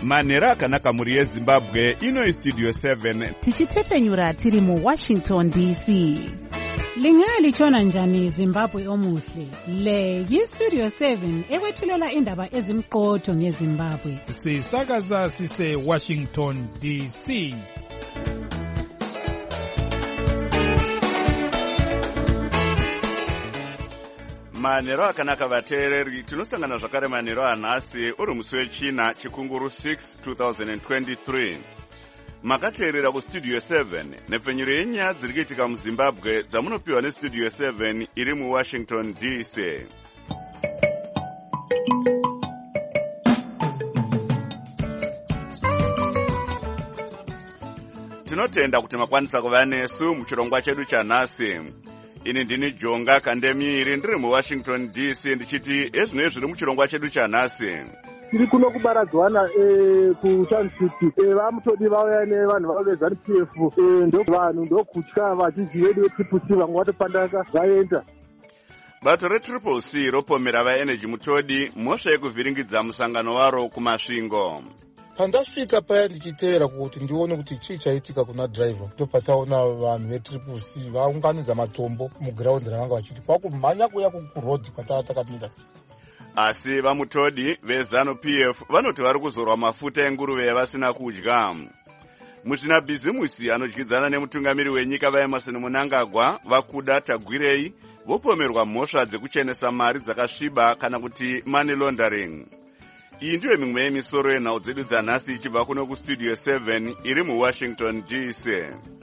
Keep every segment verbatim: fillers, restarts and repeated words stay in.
manhero akanaka muri yezimbabwe. Ino Studio seven tichitsepenyura tiri mu Washington D C. Lingalitshona njani Zimbabwe omuhle? Le yi-Studio seven ekwethulela indaba ezimqotho ngeZimbabwe. Sisakaza sise Washington D C. manhero akanaka vateereri. Tinosangana zvakare manhero anhasi uri musi wechina chikunguru six twenty twenty-three. Makateerera kustudio seven nepfenyuro yenyaya dziri kuitika muZimbabwe dzamunopiwa nestudio seven iri muWashington D C. Tinotenda kuti makwanisa kuva nesu muchirongwa chedu chanhasi. Ini ndini Jonga Kandemiri ndiri muWashington D C ndichiti ezvinoi zviri muchirongwa chedu chanhasi. Tiri kuno kubaradzwana kuChancity vamutodi vauya nevanhu vavo veZANU P F ndo vanhu ndokutya vachizive Triple C vamwe vatopandaka vaenda. Bato reTriple C ropomera vaenergy mutodi mhosva yekuvhiringidza musangano waro kumasvingo. Pandasvika paya ndichiteera kuti ndione kuti chii chaitika kuna driver, ndopataona vanhu veTriple C vaunganidza matombo mugiraundi ravanga vachiti kwakumhanya kuya kuroad kwatava takamira. Asi vamutodi veZANU P F vanoti vari kuzorwa mafuta enguruve yavasina kudya. Muzvina bhizimusi anodyidzana nemutungamiri wenyika vaEmerson Mnangagwa vakuda Tagwirei vopomerwa mhosva dzekuchenesa mari dzakasviba kana kuti money laundering. Iyi ndiyo mimwe yemisoro yenhau dzedu dzanhasi ichibva kuno kustudio seven iri muWashington D C.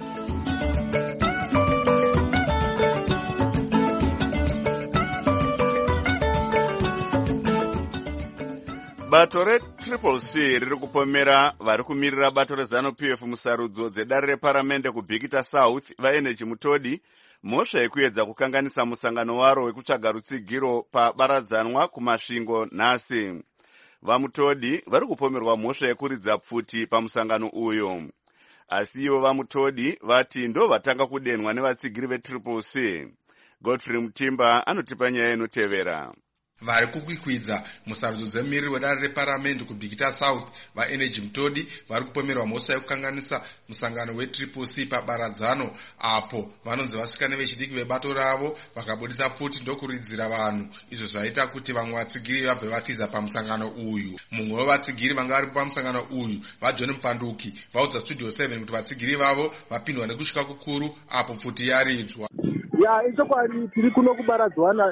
Bato reTriple C riri kupomera vari kumirira bato reZANU P F musarudzo dzedare reparamende kuBhikita South vaenergy mutodi mhosva yekuedza kukanganisa musangano waro wekutsvaga rutsigiro pabaradzanwa kumasvingo nhasi. Vamutodi vari kupomerwa mhosva yekuridza pfuti pamusangano uyu. Asi ivo vamutodi vati ndo vatanga kudenwa nevatsigiri veTriple C. Godfrey Mutimba anotipa nyaya inotevera. Vari kukwikwidza musarudzo dzemumiriri wedare reparamende kuBhikita South vaenergy mutodi vari kupomerwa mhosva yekukanganisa musangano weTriple C pabaradzano apo vanonzi vasvika nevechidiki vebato ravo vakabudisa pfuti ndokuridzira vanhu, izvo zvaita kuti vamwe vatsigiri vabve vatiza pamusangano uyu. Mumwe wevatsigiri vanga vari pamusangano uyu vaJohn Mpanduki vaudza Studio seven kuti vatsigiri vavo vapindwa nekusvika kukuru apo pfuti yaridzwa. Ya ichokwadi tiri kuno kubaradzwana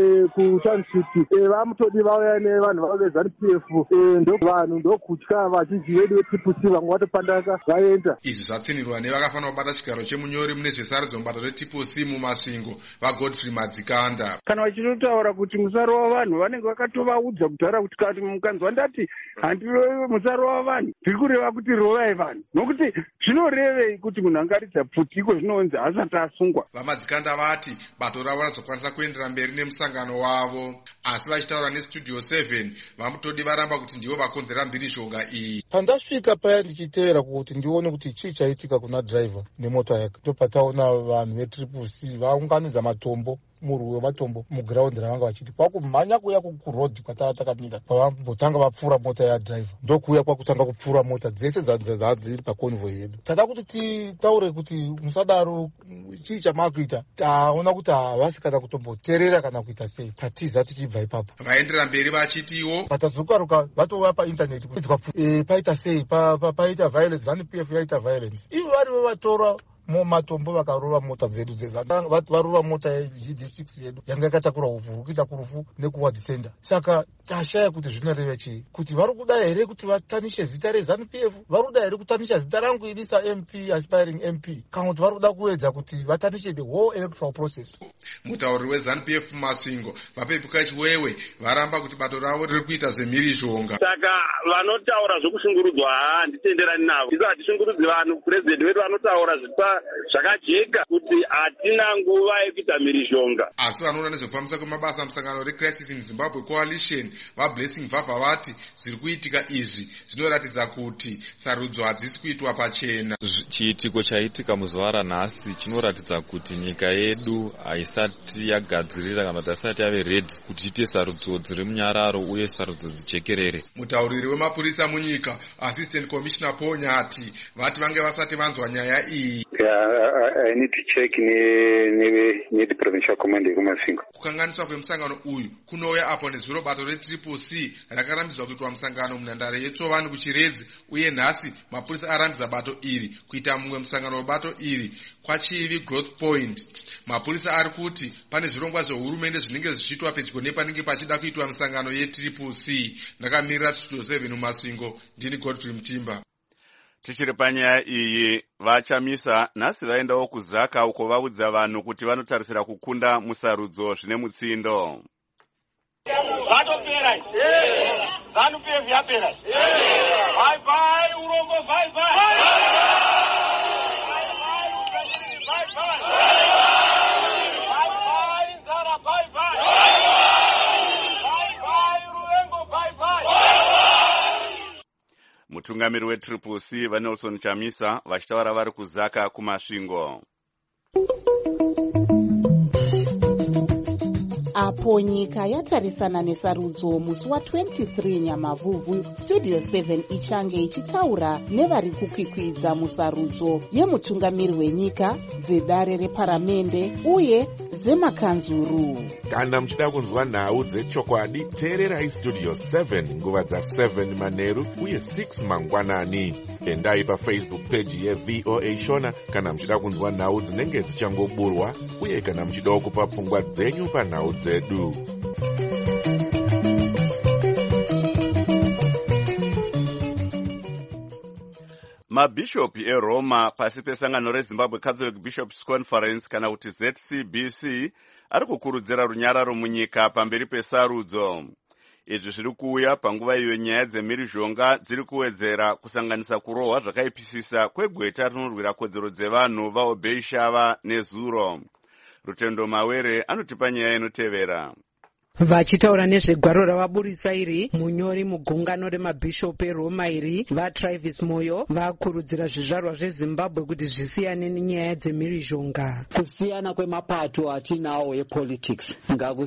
kuChancity vamutodi vauya nevanhu vavo veZANU P F ndo vanhu ndokutya vachizive Triple C vamwe vatopandaka vaenda. Izvi zvatsinirwa nevakafanira kubata chigaro chemunyori mune zvesarudzo mubato reTriple C mumasvingo vaGodfrey Madzikanda. Kana vachitotaura kuti musaro wavanhu vanenge vakatovaudza kutaura kuti kati mukanzwa ndati handirowe musaro wavanhu ndiri kureva kuti rovai vanhu, nokuti zvinorevei kuti munhu angaridza pfuti iko zvinonzi asati asungwa. VaMadzikanda vati bato ravo razokwanisa kuendera mberi nemusangano wavo, asi vachitaura neStudio seven vamutodi varamba kuti ndivo vakonzera mhirizhonga iyi. Pandasvika paya ndichiteera kuti ndione kuti chii chaitika kuna driver nemota yake, ndopataona vanhu veTriple C vaunganidza matombo murwi wematombo mugiraundi ravanga vachiti kwakumhanya kuya kuroad kwatava takamira pavambotanga vapfuura mota yadriver ndokuya kwakutanga kupfuura mota dzese dzadziri paconvoy yedu. Tada kuti titaure kuti musadaro chii chamakuita, taona kuti havasi kana kutomboteerera kana kuita sei, tatiza tichibva ipapo. Vaendera mberi vachitiwo patazokaruka vatova paintaneti e, paita sei pa, pa, paita violence, ZANU P F yaita violence, ivo varivo vatora mumatombo vakarova mota dzedu dzezana varova mota yeG D six yedu yanga yakatakura uvhu kuita kurufu nekuward center. Saka tashaya kuti zvinoreva chii, kuti vari kuda here kuti vatanishe zita reZANU P F, vari kuda here kutanisha zita rangu ini saM P aspiring M P, kana kuti vari kuda kuedza kuti vatanishe the whole electoral process. Mutauri weZANU P F mumasvingo vapepuka chiwewe varamba kuti bato ravo riri kuita zvemhirizhonga. Saka vanotaura zvokushungurudzwa handitenderani navo. Isu hatishungurudzi vanhu. Purezidendi wedu vanotaura zvipa zvakajeka kuti hatina nguva yekuita mhirizhonga. Asi vanoona nezvekufambisa kwemabasa musangano reCrisis in Zimbabwe Coalition vaBlessing Vavha vati zviri kuitika izvi zvinoratidza kuti sarudzo hadzisi kuitwa pachena. Chiitiko chaitika muzuva ranhasi chinoratidza kuti nyika yedu haisati yagadzirira kana kuti haisati yave redhi kuti iite sarudzo dziri munyararo uye sarudzo dzijekerere. Mutauriri wemapurisa munyika Assistant Commissioner Paul Nyati vati vange vasati vanzwa nyaya iyi. Yeah, I need to check ne the provincial command yekuMasingo. Kukanganiswa kwemusangano uyu kunouya apo nezuro bato reTriple C rakarambidzwa kuitwa musangano munhandare yeTsovani kuChiredzi uye nhasi mapurisa arambidza bato iri kuita mumwe musangano webato iri kwaChivi Growth Point. Mapurisa ari kuti pane zvirongwa zvehurumende zvinenge zvichiitwa pedyo nepanenge pachida kuitwa musangano yeTriple C. Ndakamirira Studio seven muMasingo, ndini Godfrey Mutimba. Tichiri panyaya iyi, vaChamisa nhasi vaendawo kuZaka uko vaudza vanhu kuti vanotarisira kukunda musarudzo zvine mutsindo. Vatopera. Zanu P F yapera. Bye bye Urombo, bye bye. Bye bye Ubashiri, bye bye. Bye bye Zara, bye bye. Bye bye Ruwengo, bye bye. Mutungamiri weTriple C vaNelson Chamisa vachitaura vari kuZaka kuMasvingo. Apo nyika yatarisana nesarudzo musi wa-twenty-three Nyamavhuvhu, Studio seven ichange ichitaura nevari kukwikwidza musarudzo yemutungamiri wenyika, dzedare reparamende uye dzemakanzuru. Kana muchida kunzwa nhau dzechokwadi, teererai Studio seven nguva dza seven manheru uye six mangwanani. Endai paFacebook page yeV O A Shona kana muchida kunzwa nhau dzinenge dzichangoburwa uye kana muchida kupa pfungwa dzenyu panhau dzedu. Mabhishopi eRoma pasi pesangano reZimbabwe Catholic Bishops Conference kana kuti Z C B C ari kukurudzira runyararo munyika pamberi pesarudzo. Izvi zviri kuuya panguva iyo nyaya dzemhirizhonga dziri kuwedzera kusanganisa kurohwa zvakaipisisa kwegweta rinorwira kodzero dzevanhu vaObei Shava neZuro. Rutendo Mawere anotipa nyaya inotevera. Vachitaura nezvegwaro ravaburitsa iri, munyori mugungano remabhishopu eRoma iri, vaTravis Moyo vakurudzira zvizvarwa zveZimbabwe kuti zvisiyane nenyaya dzemhirizhonga. Kusiyana kwemapato atinawo epolitics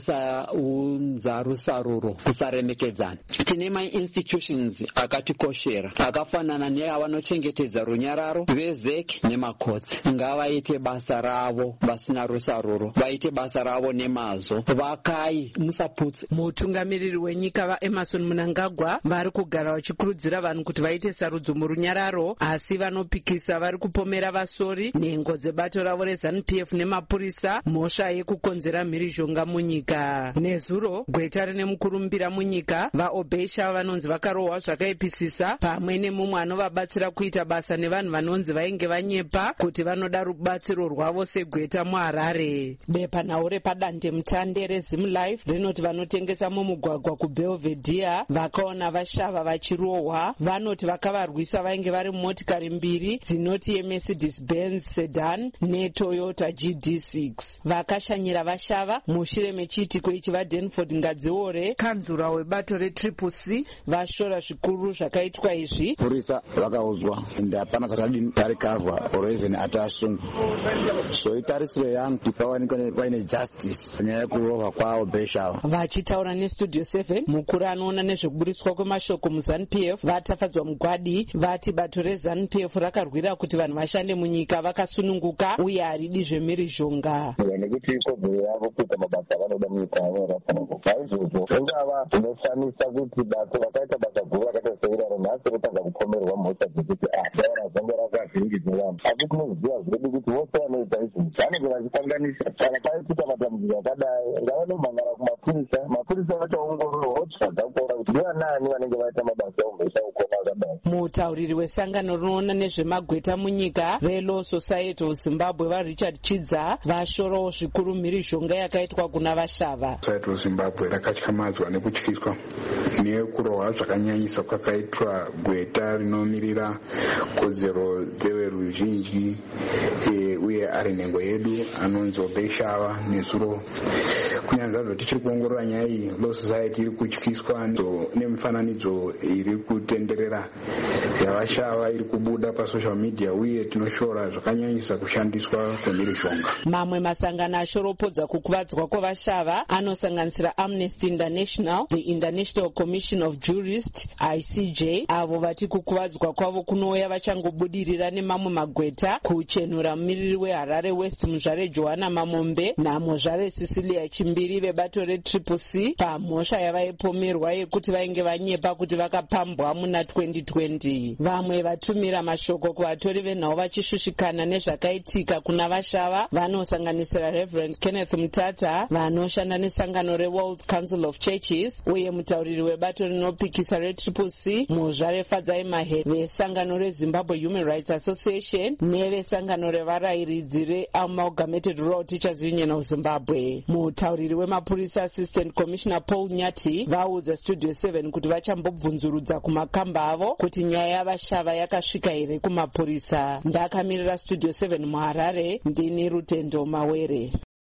ngakusaunza rusaruro, kusaremekedzana. Tine ma-institutions akatikoshera akafanana neavanochengetedza runyararo, vezek nemakotsi. Ngavaite basa ravo vasina rusaruro, vaite basa ravo nemazvo, vakai mutungamiriri wenyika vaEmerson Mnangagwa vari kugara vachikurudzira vanhu kuti vaite sarudzo murunyararo, asi vanopikisa vari kupomera vasori nhengo dzebato ravo reZANU-P F nemapurisa mhosva yekukonzera mhirizhonga munyika. Nezuro gweta rine mukurumbira munyika vaObei Shava vanonzi vakarohwa zvakaipisisa, pamwe nemumwe anovabatsira kuita basa nevanhu vanonzi vainge vanyepa kuti vanoda rubatsiro rwavo segweta muHarare. Bepanhau repadande mutande reZimLife rinoti vanotengesa mumugwagwa kuBelvedere vakaona vaShava vachirohwa. Vanoti vakavarwisa vainge vari motikari mbiri dzinoti yeMercedes Benz Sedan neToyota G D six. Vakashanyira vaShava mushure mechiitiko ichi vaDanford Ngadziore, kanzura webato reTriple C, vashora zvikuru zvakaitwa izvi. Purisa vakaudzwa ende hapana zvakadini tarikavhwa or even atasungwa. So itarisiro yangu kuti pawanikwe paine justice panyaya yekurohwa kwaObei Shava. Vachitaura neStudio seven, mukuru anoona nezvekuburiswa kwemashoko muZANU-P F vatafadzwa mugwadi vati bato reZANU-P F rakarwira kuti vanhu vashande munyika vakasununguka uye haridi zvemhirizhonga. Nekuti ikodzero yavo kuita mabasa avanoda munyika yavo. Naizvozvo ingava zvinoshamisa kuti bato vakaita basa guru vakaita seiraro nhasi rotanga kupomerwa mhosva dzekuti daura zange rakavhiringidzwa vanhu. Asi tinoziva zvedu kuti vose vanoita izvi vanenge vachikanganisa. Kana paituta matambudziko akadai ngavanomhanyara kumapurisa, mapurisa vachaongorora votsvaga kuona kuti ndivanani vanenge vaita mabasa aumhesa ukona akadai. Mutauriri wesangano rinoona nezvemagweta munyika reLaw Society of Zimbabwe vaRichard Chidza vashorawo zvikuru mhirizhonga yakaitwa kuna vashava. Society of Zimbabwe rakatyamadzwa nekutyiswa nekurohwa zvakanyanyisa kwakaitwa gweta rinomirira kodzero dzeveruzhinji uye ari nhengo yedu anonzi Obeshava nezuro. Kunyanza zvo tichiri kuongorora nyaya iyi, Law Society iri kutyiswa nemifananidzo iri kutenderera yavashava iri kubuda pasocial media uye tinoshora zvakanyanyisa kushandiswa kwemhirizhonga. Mamwe masangano ashoropodza kukuvadzwa kwavashava anosanganisira Amnesty International, the International Commission of Jurists I C J, avo vati kukuvadzwa kwavo kunouya vachangobudirira nemamwe magweta kuchenura mumiriri weHarare West muzvare Johanna Mamombe namuzvare Cecilia Chimbiri vebato reTriple C pamhosva yavaipomerwa yekuti vainge vanyepa kuti vakapambwa muna twenty twenty. Vamwe vatumira mashoko kuvatori venhau vachishushikana nezvakaitika kuna vashava vanosanganisira Reverend Kenneth Mutata vanoshanda nesangano reWorld Council of Churches uye mutauriri webato rinopikisa reTriple C muzvare Fadzai Mahe vesangano reZimbabwe Human Rights Association nevesangano revarayiridzi reAmalgamated Law Teachers Union of Zimbabwe. Mutauriri wemapurisa Assistant Commissioner Paul Nyati vaudza Studio seven kuti vachambobvunzurudza kumakamba avo kuti nyaya yavashava yakasvika here kumapurisa. Ndakamirira Studio seven muHarare, ndini Rutendo Mawere.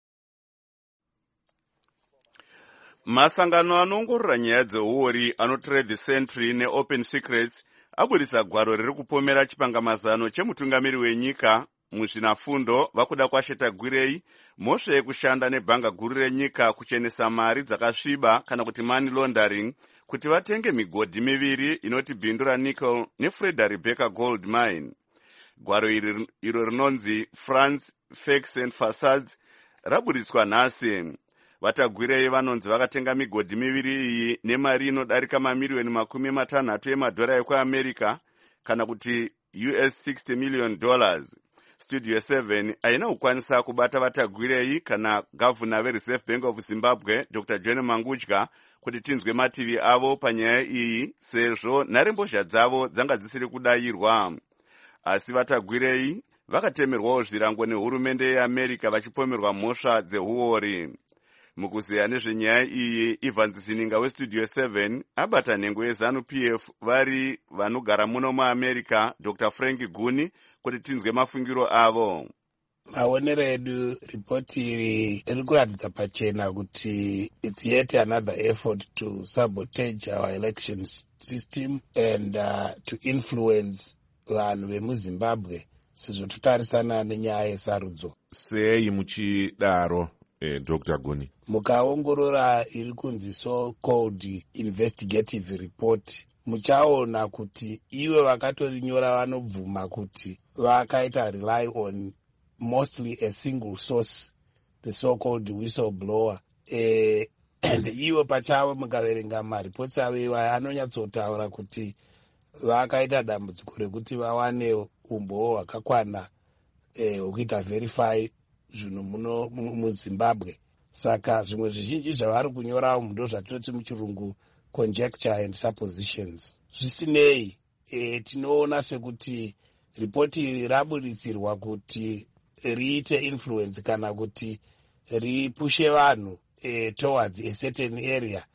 Masangano anoongorora nyaya dzeuori anoTrade the Sentry neOpen Secrets abudisa gwaro riri kupomera chipangamazano chemutungamiri wenyika muzvinafundo vakuda kwasheta gwirei mhosva yekushanda nebhanga guru renyika kuchenesa mari dzakasviba kana kuti money laundering kuti vatenge migodhi miviri inoti bindu ranickel neFreda Rebecca Gold Mine. Gwaro iri iro rinonzi France Fakes and Facades rabudiswa nhasi. Vatagwirei vanonzi vakatenga migodhi miviri iyi nemari inodarika mamiriyoni makumi matanhatu emadhora ekuAmerica kana kuti U S sixty million dollars. Studio seven aina kukwanisa kubata vatagwirei kana gavana veReserve Bank of Zimbabwe Doctor John Mangudya kuti tinzwe mativi avo panyaya iyi sezvo nharembozha dzavo dzanga dzisiri kudayirwa. Asi vatagwirei vakatemerwawo zvirango nehurumende yeAmerica vachipomerwa mhosva dzeuori. Mukuzeya nezvenyaya iyi, Ivan Zininga weStudio seven abata nhengo yeZanu P F vari vanogara muno muAmerica Doctor Frank Guni kuti tinzwe mafungiro avo. Maonero edu ripoti iri riri kuratidza pachena kuti it's yet another effort to sabotage our election system and uh, to influence vanhu vemuZimbabwe sezvo totarisana nenyaya yesarudzo. Sei muchidaro eh, Doctor Guni? Mukaongorora iri kunzi so-called investigative report muchaona kuti iwe vakatorinyora vanobvuma kuti vakaita rely on mostly a single source, the so-called whistleblower. Eh, and iwe pachavo mukaverenga maripoti avo iwaya anonyatsotaura kuti vakaita dambudziko rekuti vawane umboo hwakakwana hwekuita eh, verify zvinhu muno muZimbabwe. Saka zvimwe zvizhinji zvavari kunyorawo ndo zvatinoti muchirungu conjecture and suppositions. Zvisinei, e, tinoona sekuti ripoti iri rabuditsirwa kuti riite influence kana kuti ripushe vanhu e, towards a certain area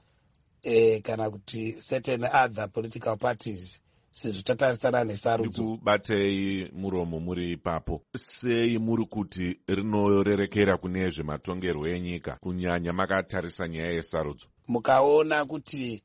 e, kana kuti certain other political parties sezvo tatarisana nesarudzo. Ndikubatei muromo muri ipapo. Sei muri kuti rinorerekera kune zvematongerwo enyika kunyanya makatarisa nyaya yesarudzo? Mukaona kuti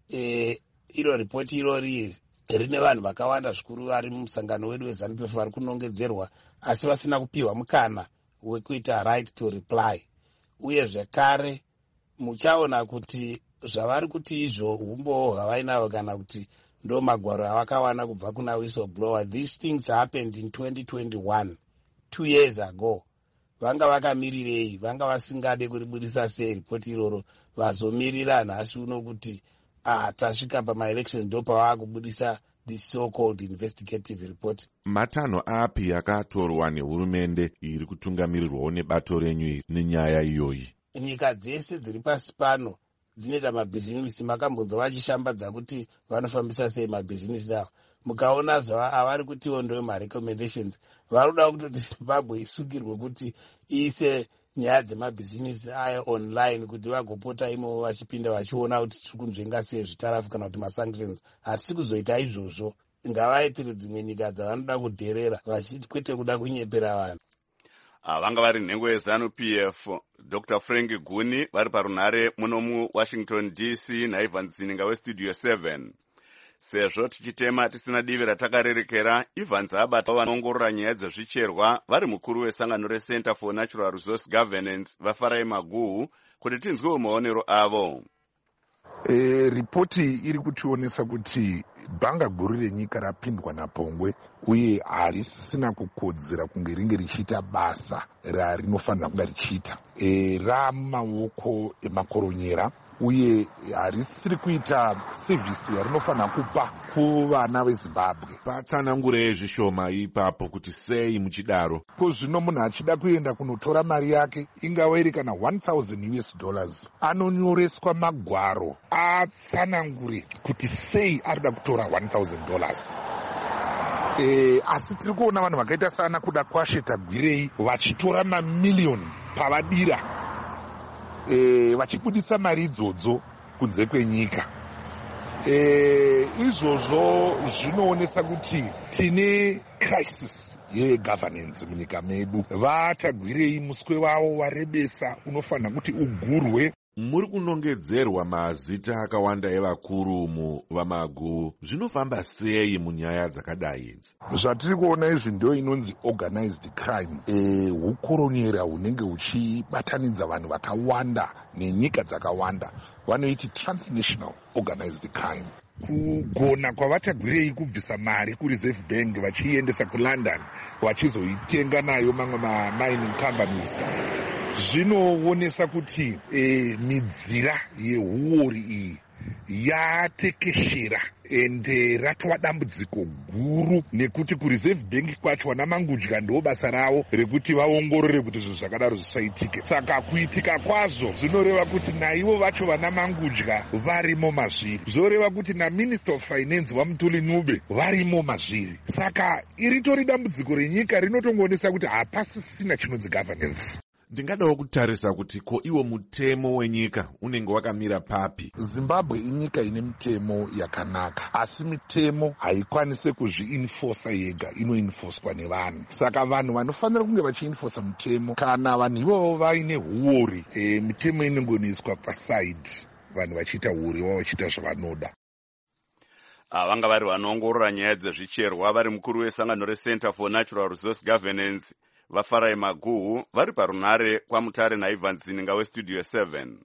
e, iro ripoti irori rine vanhu vakawanda zvikuru vari mumusangano wedu weZanu P F vari kunongedzerwa asi vasina kupiwa mukana wekuita right to reply. Uye zvekare muchaona kuti zvavari kuti izvo umbowo hwavainavo kana kuti ndo magwaro avakawana kubva kuna whistleblower. These things happened in twenty twenty-one, two years ago. Vanga vakamirirei, vanga vasingade kuribudisa sei ripoti iroro, vazomirira nhasi uno kuti ah, tasvika pamaelections ndo pavakubudisa this so-called investigative report. Matanho api yakatorwa nehurumende iri kutungamirirwawo nebato renyu iri nenyaya iyoyi? Nyika dzese dziri pasi pano dzinoita mabhizinisi. Makambonzwa vachishambadza kuti vanofambisa sei mabhizinisi avo. mukaona zvavari kutiwo ndo marecommendations varoda kutoti zimbabwe isungirwe kuti iise nyaya dzemabhizinesi ayo online kuti vagopota imovo vachipinda vachiona kuti tiri kunzvenga sei zvitarafu kana kuti masanctions. hatisi kuzoita izvozvo, ngavaitire dzimwe nyika dzavanoda kudherera kwete kuda kunyepera vanhu. vanga vari nhengo yeZANU-P F Dr Frank Guni vari parunhare muno muWashington D C naIvan Zininga westudio seven. Sezvo tichitema tisina divi ratakarerekera, Ivan Zabata vanoongorora nyaya dzezvicherwa vari mukuru wesangano reCenter for Natural Resource Governance vaFarai Maguhu kuti tinzwewo maonero avo. E, ripoti iri kutionesa kuti bhanga guru renyika rapindwa napongwe uye harisisina kukodzera kunge ringe richiita basa rarinofanira kunge richiita. E, ramumaoko emakoronyera uye harisiri kuita sevhisi yarinofanira kupa kuvana veZimbabwe. Patsanangure zvishoma ipapo kuti sei muchidaro. Ko zvino munhu achida kuenda kunotora mari yake ingava iri kana one thousand U S dollars anonyoreswa magwaro atsanangure kuti sei arida kutora one thousand dollars. E, asi tiri kuona vanhu vakaita sana kuda kwashe tagwirei vachitora mamiliyoni pavadira e, vachibuditsa mari idzodzo kunze kwenyika. E, izvozvo zvinoonesa kuti tine crisis yegovernance munyika medu. vatagwirei muswe wavo warebesa unofanira kuti ugurwe. Muri kunongedzerwa mazita akawanda evakuru mu vaMaguhu. Zvinofamba sei munyaya dzakadai idzi? Zvatiri kuona izvi ndio inonzi organized crime. E, hukoronyera hunenge huchibatanidza vanhu vakawanda nenyika dzakawanda. Vanoiti transnational organized crime. Kugona kwavatagwirei kubvisa mari kureserve bank vachiiendesa kuLondon vachizoitenga nayo mamwe mamining companies zvinoonesa kuti e, midzira yehuori iyi yatekeshera ende ratova dambudziko guru nekuti kureserve bank kwacho vana mangudya ndo basa ravo rekuti vaongorore kuti zvinhu zvakadaro zvisaitike. Saka kuitika kwazvo zvinoreva kuti naivo vacho vana mangudya varimo mazviri, zvoreva kuti naminister of finance vaMutuli Nube varimo mazviri. Saka iritori dambudziko renyika rinotongoonesa kuti hapasisina chinonzi governance. Ndingadawo kutarisa kuti ko iwo mutemo wenyika unenge wakamira papi. Zimbabwe inyika ine mitemo yakanaka, asi mitemo haikwanise kuzviinforsa yega, inoinforswa nevanhu. Saka vanhu vanofanira kunge vachiinforsa mitemo. Kana vanhu ivovo vaine huori, e, mitemo inongoiswa paside, vanhu vachiita huori wavo vachiita zvavanoda. Vanga vari vanoongorora nyaya dzezvicherwa vari mukuru wesangano reCenter for Natural Resource Governance vaFarai Maguhu vari parunhare kwaMutare naIvan Zininga westudio seven.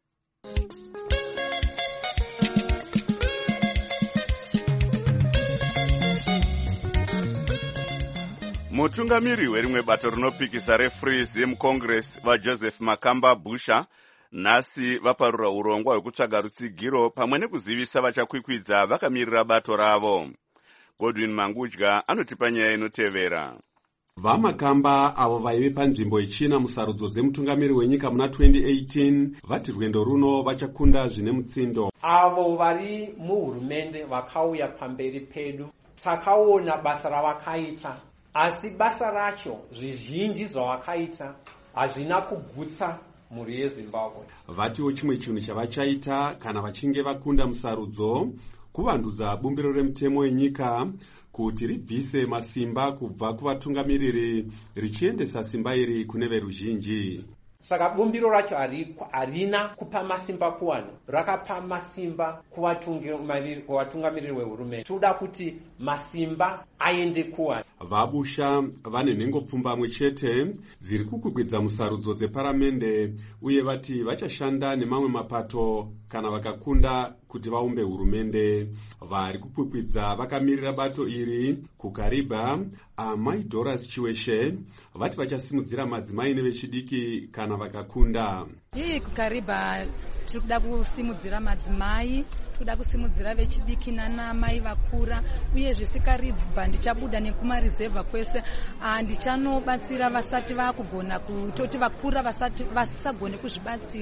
Mutungamiri werimwe bato rinopikisa reFreeze muCongress vaJoseph Makamba Busha nhasi vaparura urongwa hwekutsvaga rutsigiro pamwe nekuzivisa vachakwikwidza vakamirira bato ravo. Godwin Mangudya anotipa nyaya inotevera. VaMakamba avo vaive panzvimbo ichina musarudzo dzemutungamiri wenyika muna twenty eighteen vati rwendo runo vachakunda zvine mutsindo. Avo vari muhurumende vakauya pamberi pedu takaona basa ravakaita, asi basa racho zvizhinji zvavakaita hazvina kugutsa mhuri yeZimbabwe. Vatiwo chimwe chinhu chavachaita kana vachinge vakunda musarudzo kuvandudza bumbiro remutemo wenyika kuti ribvise masimba kubva kuvatungamiriri richiendesa simba iri kune veruzhinji. Saka bumbiro racho harina kupa masimba kuvanhu, rakapa masimba kuvatungamiriri vehurumende. Toda kuti masimba aende kuvanhu. VaBusha vane nhengo pfumbamwe chete dziri kukwikwidza musarudzo dzeparamende uye vati vachashanda nemamwe mapato kana vakakunda kuti vaumbe hurumende. Vari kukwikwidza vakamirira bato iri kuKariba Amai Doris Chiweshe vati vachasimudzira madzimai nevechidiki kana vakakunda. Iyi kuKariba tiri kuda kusimudzira madzimai, toda kusimudzira vechidiki nanamai vakura uye zvisikaridzi ndichabuda nekumarizevha kwese ndichanobatsira vasati vakugona kutoti vakura vasati vasagone kuzvibatsira.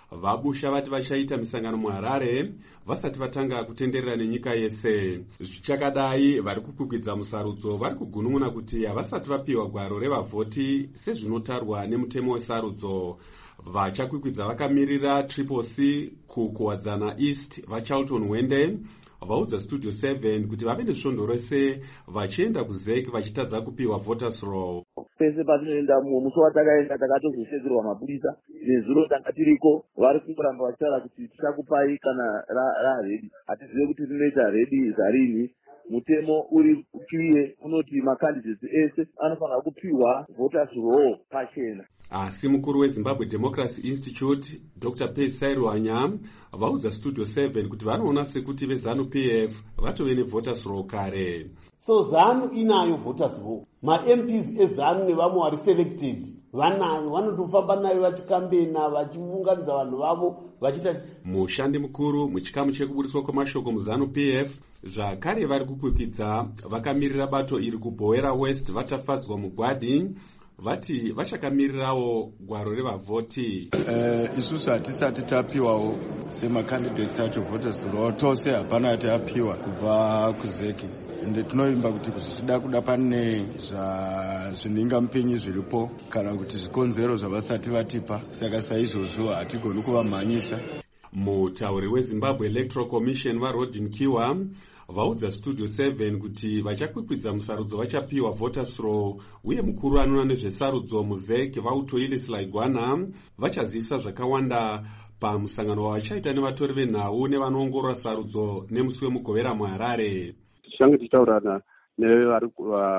vabusha vati vachaita misangano muharare vasati vatanga kutenderera nenyika yese. Zvichakadai vari kukwikwidza musarudzo vari kugunun'una kuti havasati vapiwa gwaro revavhoti sezvinotarwa nemutemo wesarudzo. Vachakwikwidza vakamirira Triple C kukuwadzana East vaCharlton Wende vaudza Studio seven kuti vave nesvondo rose vachienda kuzeki vachitadza kupiwa voters roll. Pese patinoenda musi watakaenda takatozosedzerwa mapurisa nezuro tanga tiriko vari kuramba vachitaura kuti tichakupai kana raredi. Hatizive kuti rinoita redi zarini. Mutemo uri clear unoti makandidates ese anofanira kupiwa voters roll pachena. Asi mukuru weZimbabwe Democracy Institute Doctor Pace Sairwanya vaudza Studio seven kuti vanoona sekuti veZANU P F vatove nevoters roll kare. So ZANU inayo voters roll. Ma-M Ps eZANU nevamwe vari selected vanayo, vanotofamba nayo vachikambena vachiunganidza vanhu vavo vachita. Mushandi mukuru muchikamu chekuburiswa kwemashoko muZANU P F zvakare vari kukwikwidza vakamirira bato iri kuBhoera West vachafadzwa mugwadi vati vachakamirirawo gwaro revavhoti. Uh, isusu hatisati tapiwawo semakandidates acho voters roll, tose hapana ati apiwa kubva kuzeki. Ende tinoimba kuti zvichida kuda pane zvinhingamupinyi zviripo kana kuti zvikonzero zvavasati vatipa, saka saizvozvo hatigoni kuvamhanyisa. Mutauri weZimbabwe Electoral Commission vaRodin Kiwa vaudza Studio seven kuti vachakwikwidza musarudzo vachapiwa voters roll, uye mukuru anoona nezvesarudzo muzeki vautoile Selaigwana vachazivisa zvakawanda pamusangano wavachaita nevatori venhau nevanoongorora sarudzo nemusi wemugovera muHarare. Tichange tichitaurana nevari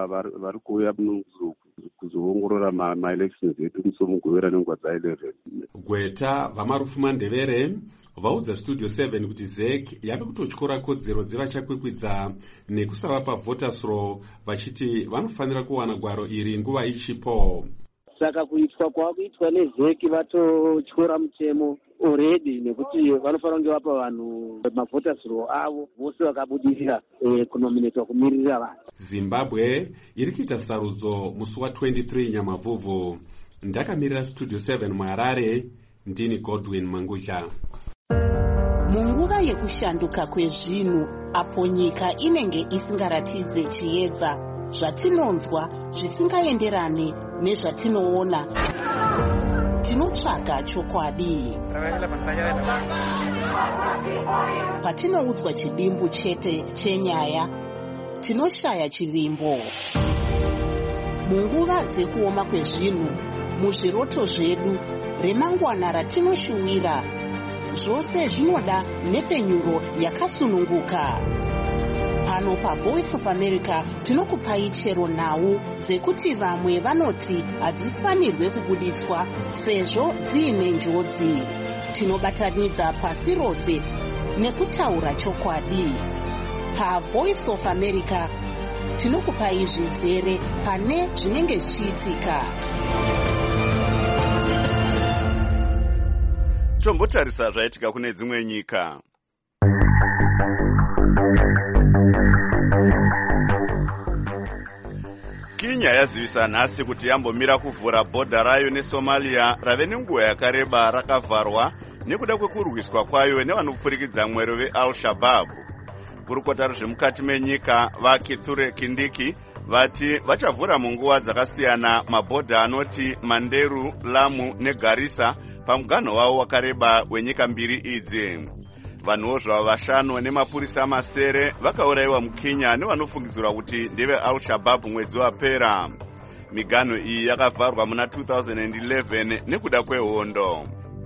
kuuya kuzoongorora maelections edu musi wemugovera nenguva dzaeleven. Gweta vamarufu Mandevere vaudza Studio seven kuti zeki yave kutotyora kodzero dzevachakwikwidza nekusavapa voters roll vachiti vanofanira kuwana gwaro iri nguva ichipo. Saka kuitwa kwakuitwa nezeki vatotyora mutemo already nekuti vanofanira kunge vapa vanhu mavoters roll avo vose vakabudirira kunominatwa kumirira vanhu. Zimbabwe iri kuita sarudzo musi wa-twenty-three Nyamavhuvhu. Ndakamirira Studio seven muHarare, ndini Godwin Mangusha. Munguva yekushanduka kwezvinhu apo nyika inenge isingaratidze chiedza, zvatinonzwa zvisingaenderane nezvatinoona, tinotsvaga chokwadi. Patinoudzwa chidimbu chete chenyaya, tinoshaya chivimbo. Munguva dzekuoma kwezvinhu, muzviroto zvedu, remangwana ratinoshuwira, zvose zvinoda nhepfenyuro yakasununguka. Pano paVoice of America tinokupai chero nhau dzekuti vamwe vanoti hadzifanirwe kubuditswa sezvo dziine njodzi. Tinobatanidza pasi rose nekutaura chokwadi. PaVoice of America tinokupai zvizere pane zvinenge zvichiitika. Tombotarisa zvaitika kune dzimwe nyika. Kenya yazivisa nhasi kuti yambomira kuvhura bhodha rayo neSomalia rave nenguva yakareba rakavharwa nekuda kwekurwiswa kwayo nevanopfurikidza mwero veAl-Shabaab. Kurukota rwezvemukati menyika vaKithure Kindiki vati vachavhura munguva dzakasiyana mabhodha anoti Manderu, Lamu neGarissa pamuganho wavo wakareba wenyika mbiri idzi. Vanhuwo zvava vashanu nemapurisa masere vakaurayiwa muKenya nevanofungidzirwa kuti ndeve Al-Shabaab mwedzi wapera. Miganho iyi yakavharwa muna two thousand eleven nekuda kwehondo.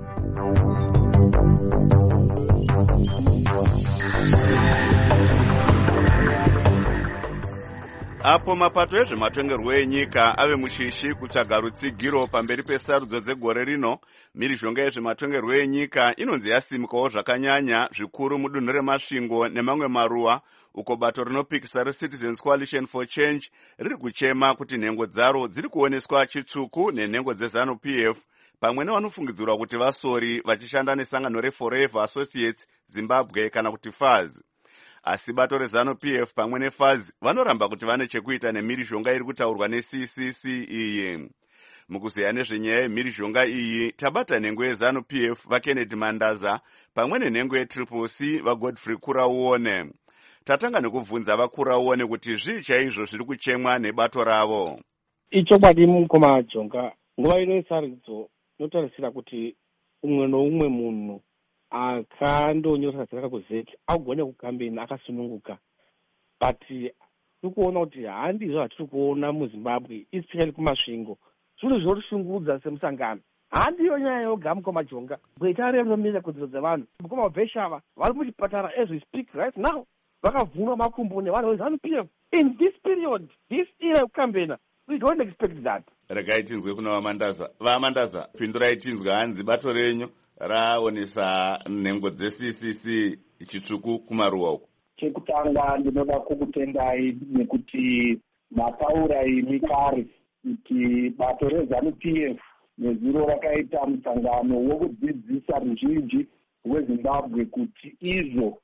Apo mapato ezvematongerwo enyika ave mushishi kutsvaga rutsigiro pamberi pesarudzo dzegore rino, mhirizhonga yezvematongerwo enyika inonzi yasimukawo zvakanyanya zvikuru mudunhu remasvingo nemamwe maruwa, uko bato rinopikisa reCitizens Coalition for Change riri kuchema kuti nhengo dzaro dziri kuoneswa chitsvuku nenhengo dzeZANU P F pamwe nevanofungidzirwa kuti vasori vachishanda nesangano reForever Associates Zimbabwe kana kuti F A Z. Asi bato reZANU P F pamwe neF A Z vanoramba kuti vane chekuita nemhirizhonga iri kutaurwa neC C C iyi. Mukuzeya nezvenyaya yemhirizhonga iyi tabata nhengo yeZanu P F vaKennedy Mandaza pamwe nenhengo yeTriple C vaGodfrey Kurauone. Tatanga nekubvunza vaKurauone kuti zvii chaizvo zviri kuchemwa nebato ravo. Ichokwadi mukoma Jonga, nguva ino yesarudzo inotarisira kuti umwe noumwe munhu akandonyoresa zita kuzeki agone kukambeni akasununguka, but tiri kuona kuti handizvo zvatiri kuona muZimbabwe, especially kumasvingo. Zvinhu zvinoshungudza semusangano handiyo nyaya yoga mukoma Jonga. Gweta rinomira kodzero dzevanhu. Mukoma Bheshava vari muchipatara as we speak right now, vakavhunwa makumbo nevanhu veZanu P F. In this period, this era yekukambena, we don't expect that. Regai tinzwe kuna vaMandaza. VaMandaza, pindurai tinzwe hanzi bato renyu raonesa nhengo dze-C C C chitsvuku kumaruwa uko. Chekutanga ndinoda kukutendai nekuti mataura imi kare kuti bato reZanu P F nezuro rakaita musangano wokudzidzisa ruzhinji rweZimbabwe kuti izvo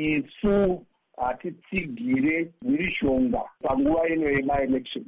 isu hatitsigire mhirizhonga panguva ino yemaelection.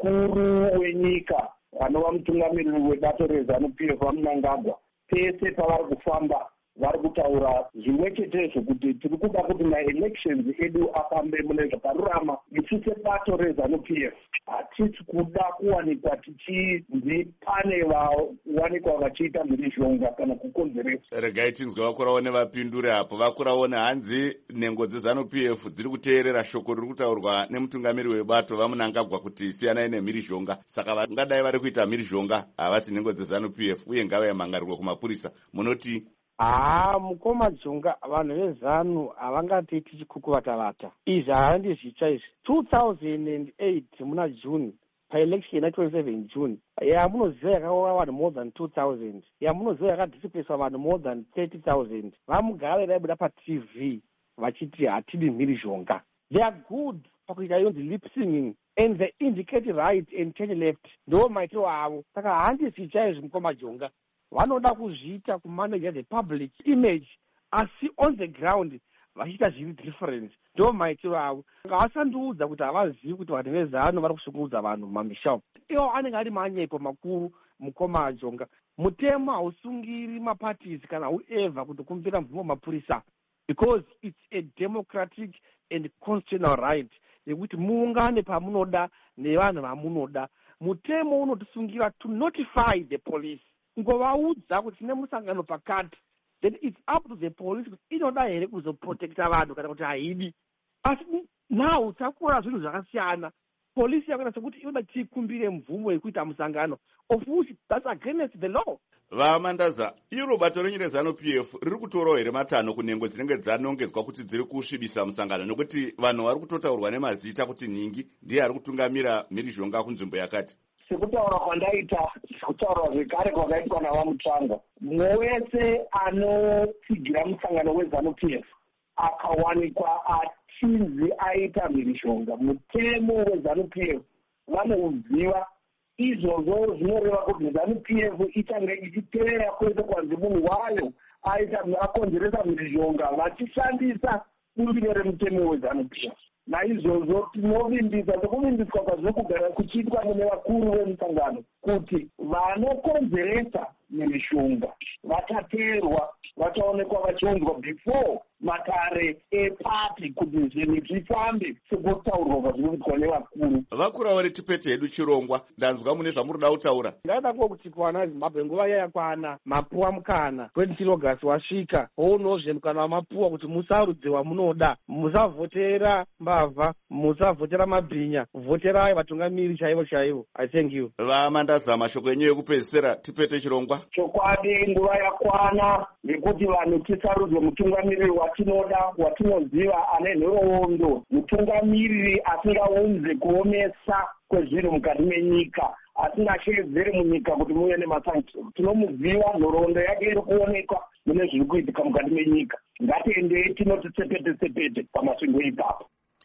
Mukuru wenyika anova mutungamiriri webato reZanu P F vaMnangagwa, pese pavari kufamba vari kutaura zvimwe chetezvo kuti tiri kuda kuti maelections edu afambe mune zvakarurama. Isu sebato reZanu P F hatisi kuda kuwanikwa tichinzi pane vawanikwa vachiita mhirizhonga kana kukonzeresa. Regai tinzwe vaKurauone vapindure apo. VaKurauone hanzi nhengo dzeZanu P F dziri kuteerera shoko riri kutaurwa nemutungamiriri webato vaMnangagwa kuti siyanai nemhirizhonga, saka vangadai vari kuita mhirizhonga havasi nhengo dzeZanu P F uye ngavayamangarirwe kumapurisa. Munoti haa mukoma Jonga, vanhu vezanu havangatiiti chikukuvatavata. Izvi handizvitsva izvi. two thousand eight muna June paelection ya twenty-seven June yamunoziva yakaora vanhu more than two thousand, yamunoziva yakadisipeswa vanhu more than thirty thousand. Vamugara vaibuda paT V vachiti hatidi mhirizhonga. They are good pakuita yonzi lip singing and they indicate right and turn left. Ndo maitiro avo. Saka handizvitsva izvi mukoma Jonga. Vanoda kuzviita kumanage the public image asi on the ground vachiita zviri different. Ndo maitiro avo. Ngavasandiudza kuti havazivi kuti vanhu veZanu vari kushungurudza vanhu mumamisha umu. Iwo anenge ari manyepo makuru mukoma Jonga. Mutemo hausungiri maparties kana whoever kuti kumbira mvumo mapurisa, because it's a democratic and constitutional right yekuti muungane pamunoda nevanhu vamunoda. Mutemo unotisungira to notify the police, ngovaudza kuti tine musangano pakati, then it's up to the police kuti inoda here kuzoprotecta vanhu kana kuti haidi. Asi now takura zvinhu zvakasiyana. Polisi yakuita sekuti inoda tikumbire mvumo yekuita musangano, of which that's against the law. VaMandaza, iro bato renyu reZanu P F riri kutorawo here matanho kunhengo dzinenge dzanongedzwa kuti dziri kusvibisa musangano, nokuti vanhu vari kutotaurwa nemazita kuti Ningi ndiye ari kutungamira mhirizhonga kunzvimbo yakati. Sekutaura kwandaita kutaura zvekare kwakaitwa navaMutsvangwa, mumwe wese anotsigira musangano weZanu P F akawanikwa achinzi aita mhirizhonga, mutemo weZanu P F vanouziva. Izvozvo zvinoreva kuti ZANU P F ichange ichiteera kwese kwanzi munhu wayo aita akonzeresa mhirizhonga vachishandisa bumbiro remutemo weZANU P F. Naizvozvo tinovimbisa sekuvimbiswa kwazviri kugara kuchiitwa mune vakuru vemusangano kuti vanokonzeresa mhirizhonga vachateerwa, vachaonekwa vachiunzwa before matare epati kuti zvinhu zvifambe sekutaurwa kwazviri kuitwa nevakuru. Vakurauri tipete hedu chirongwa, ndanzwa mune zvamurida kutaura. Ndaida kuwo kuti kuwana Zimbabwe nguva yakwana, mapuwa mukana twenty August wasvika, hounozve mukana wamapuwa kuti musarudze wamunoda, musavhotera mbavha, musavhotera mabhinya, vhoterai vatungamiri chaivo chaivo. I thank you. VaMandaza, mashoko enyu ekupedzisira tipete chirongwa. Chokwadi nguva yakwana yekuti vanhu tisarudze mutungamiriri watinoda, watinoziva ane nhoroondo, mutungamiriri asingaunze kuomesa kwezvinhu mukati menyika, asingashedzere munyika kuti muve nemasankishoni. Tinomuziva, nhoroondo yake iri kuonekwa mune zviri kuitika mukati menyika. Ngatiendei tinoti tsepete tsepete pamasvingo ipapo.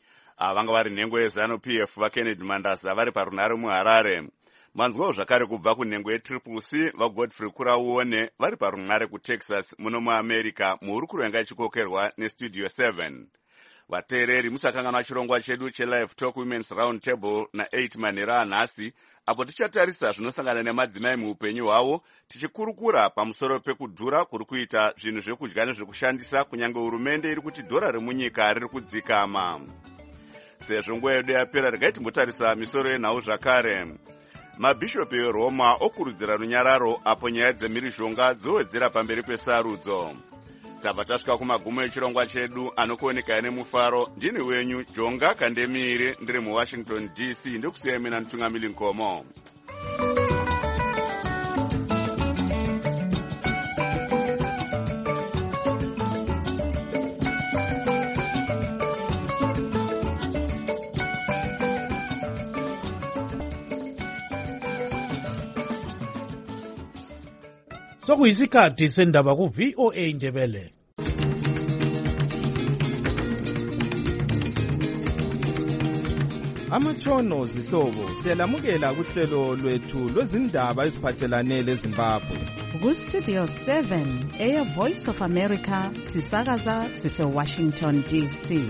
Vanga vari nhengo yeZANU P F vaKennedy Mandaza vari parunare muHarare. Manzwawo zvakare kubva kunhengo yeTriple C vaGodfrey Kurauone vari parunare kuTexas muno muAmerica, muhurukuro yanga ichikokerwa neStudio seven. vateereri musakanganwa chirongwa chedu chelive talk women's round table na8 manhero anhasi, apo tichatarisa zvinosangana nemadzimai muupenyu hwavo, tichikurukura pamusoro pekudhura kuri kuita zvinhu zvekudya nezvekushandisa, kunyange hurumende iri kuti dhora remunyika riri kudzikama. Sezvo nguva yedu yapera, regai timbotarisa misoro yenhau zvakare. Mabhishopi eRoma okurudzira runyararo apo nyaya dzemhirizhonga dzowedzera pamberi pesarudzo. Tabva tasvika kumagumo echirongwa chedu, anokuoneka nemufaro. Ndini wenyu Jonga Kandemire, ndiri muWashington D C, ndokusiyai mina Mutungamiri Nkomo. Sokuyisikhathi sendaba ku V O A Ndebele. Amatshono zihlobo siyalamukela kuhlelo lwethu lwezindaba eziphathelane leZimbabwe. Ku Studio seven, Air Voice of America, sisakaza sise Washington D C.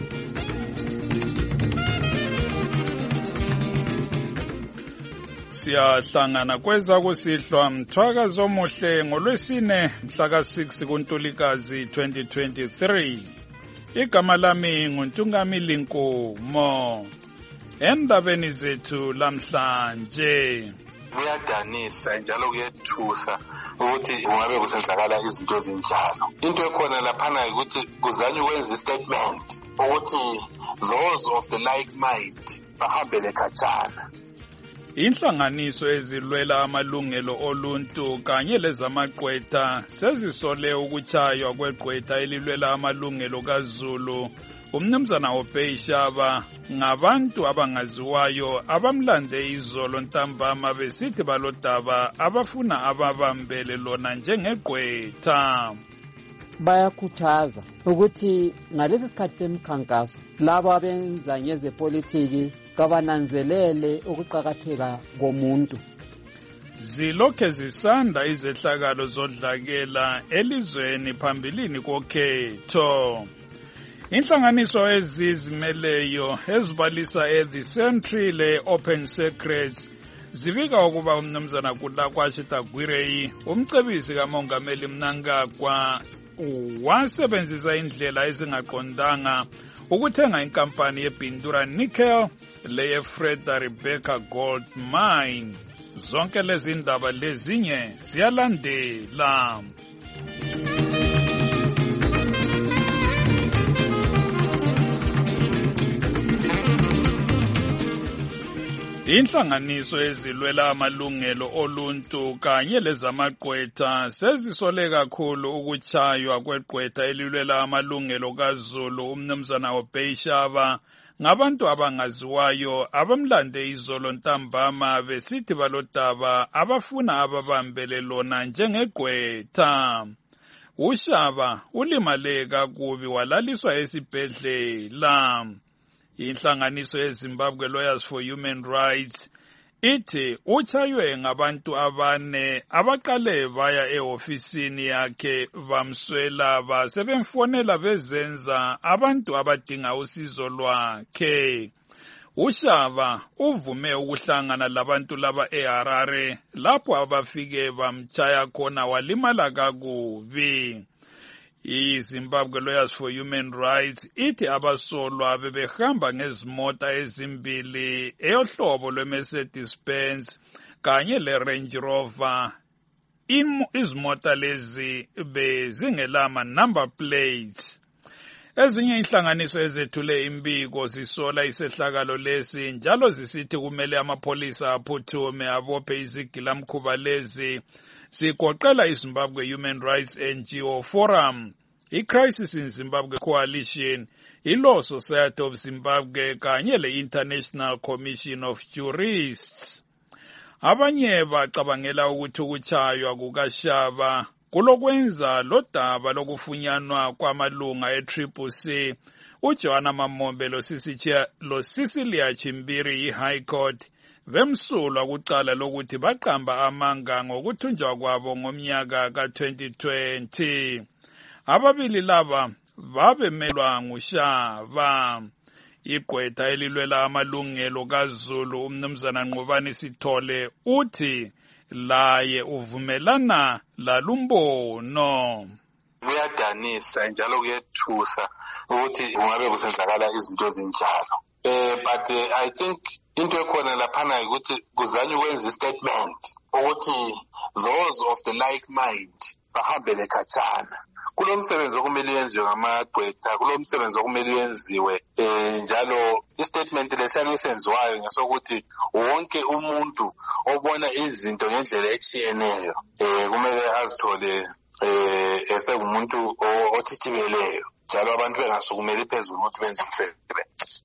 Siyahlangana kweza kusihlwa mthwakazo omuhle ngolwesine mhla six kuNtulikazi twenty twenty-three. Igama lami nguNtungamili Nkomo. Endabeni zethu lamhlanje, kuyadanisa njalo kuyethusa ukuthi kungabe kusenzakala izinto ezinjalo. Into ekhona laphana ukuthi kuzanywa ukwenza istatement ukuthi those of the like mind bahambele khatshana. Inhlanganiso ezilwela amalungelo oluntu kanye lezamaqwetha sezisole ukutshaywa kweqwetha elilwela amalungelo kaZulu umnumzana Obeyishaba ngabantu abangaziwayo abamlande izolo ntambama besithi balodaba abafuna ababambele lona njengeqwetha. Bayakhuthaza ukuthi ngalesi sikhathi semkhankaso labo abenza ngezepolitiki kabananzelele ukuqakatheka komuntu. Zilokhe zisanda izehlakalo zodlakela elizweni phambilini kokhetho. Inhlanganiso ezizimeleyo ezibalisa eThe Century le-Open Secrets zibika ukuba umnumzana Kulakwashe Tagwirei, umcebisi kaMongameli Mnangagwa, wasebenzisa indlela ezingaqondanga ukuthenga inkampani yeBintura Nickel leye-Freda Rebecca Gold Mine. Zonke lezi ndaba lezinye ziyalandela. Inhlanganiso ezilwela amalungelo oluntu kanye lezamaqwetha sezisole kakhulu ukutshaywa kweqwetha elilwela amalungelo kaZulu umnumzana Obeyishaba ngabantu abangaziwayo abamlande izolo ntambama besithi balodaba abafuna ababambele lona njengeqwetha. Ushaba ulimale kakubi walaliswa esibhedlela. Inhlanganiso yeZimbabwe Lawyers for Human Rights ithi utshaywe ngabantu abane abaqale baya ehofisini yakhe bamswela basebemfonela bezenza abantu abadinga usizo lwakhe. Ushaba uvume ukuhlangana labantu laba eHarare lapho abafike bamtshaya khona walimala kakubi. iZimbabwe Lawyers for Human Rights ithi abasolwa bebehamba ngezimota ezimbili eyohlobo lweMercedes Benz kanye leRange Rover. Izimota lezi bezingelama number plates. Ezinye inhlanganiso ezethule imbiko zisola isehlakalo lesi njalo zisithi kumele amapolisa aphuthume abophe izigilamkhuba lezi. Sigoqela iZimbabwe Human Rights N G O Forum, iCrisis in Zimbabwe Coalition, iLaw Society of Zimbabwe kanye le-International Commission of Jurists. Abanye bacabangela ukuthi ukutshaywa kukashaba kulokwenza lodaba lokufunyanwa kwamalunga e-Triple C, uJohana Mamombe loCecilia Chimbiri i-High Court, bemsulwa kucala lokuthi baqamba amanga ngokuthunjwa kwabo ngomnyaka ka twenty twenty. Ababili laba babemelwa nguShava. Igqwetha elilwela amalungelo kaZulu umnumzana Nqobani Sithole uthi laye uvumelana lalumbono. Kuyadanisa njalo kuyethusa ukuthi kungabe kusenzakala izinto ezinjalo. Eh but uh, I think into ekhona laphana ukuthi kuzanywa ukwenza istatement ukuthi those of the like mind bahambele khatshana. Kulo msebenzi okumele yenziwe ngamagqwetha, kulo msebenzi okumele yenziwe eh njalo istatement lesiyalo senziwayo ngesokuthi wonke umuntu obona izinto ngendlela etshiyeneyo eh kumele azithole eh esengumuntu othithibeleyo njalo abantu bengasukumeli phezulu ukuthi benze umsebenzi.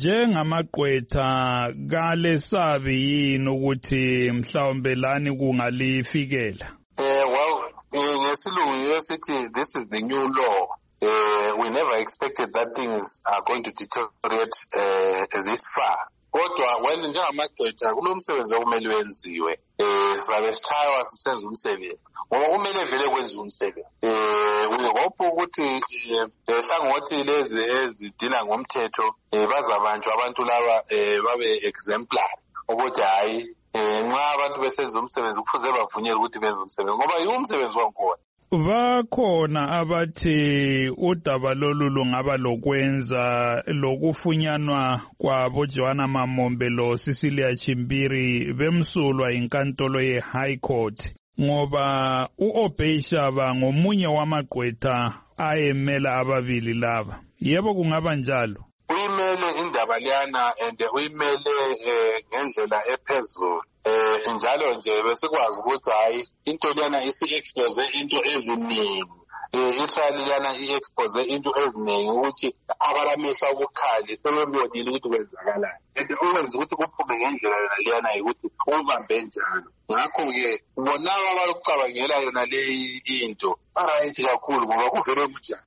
Njengamagqwetha kalesabi yini ukuthi mhlawumbe lani kungalifikela? Eh well ngesilungu yesithi this is the new law. Uh, we never expected that things are going to deteriorate uh, this far. Kodwa when njengamagqwetha kulo msebenzi okumele wenziwe eh sabe sithaywa sisenza umsebenzi ngoba kumele vele kwenziwe umsebenzi eh uyabona ukuthi ehlangothi lezi ezidila ngomthetho eh bazabanjwa abantu laba eh babe exemplary ukuthi hayi nxa abantu besenza umsebenzi kufuze bavunyelwe ukuthi benze umsebenzi ngoba yiwumsebenzi wakhona. Bakhona abathi udaba lolu lungaba lokwenza lokufunyanwa kwabo Joanna Mamombe lo Cecilia Chimbiri bemsulwa inkantolo ye High Court ngoba uObey Shava ngomunye wamagqwetha ayemela ababili laba. Yebo kungaba njalo. Uyimele indaba liyana and uyimele ngendlela ephezulu. Eh njalo nje besikwazi ukuthi hayi into liyana isi-expose into eziningi. Eh itrial liyana i-expose into eziningi ukuthi abalamehla ubukhali sebebonile ukuthi kwenzakalani. And okwenza ukuthi kuphume ngendlela yona liyana ukuthi ubambe njalo. Ngakho-ke bonaba abakucabangela yona leyi into barayithi kakhulu ngoba kuvele kunjani.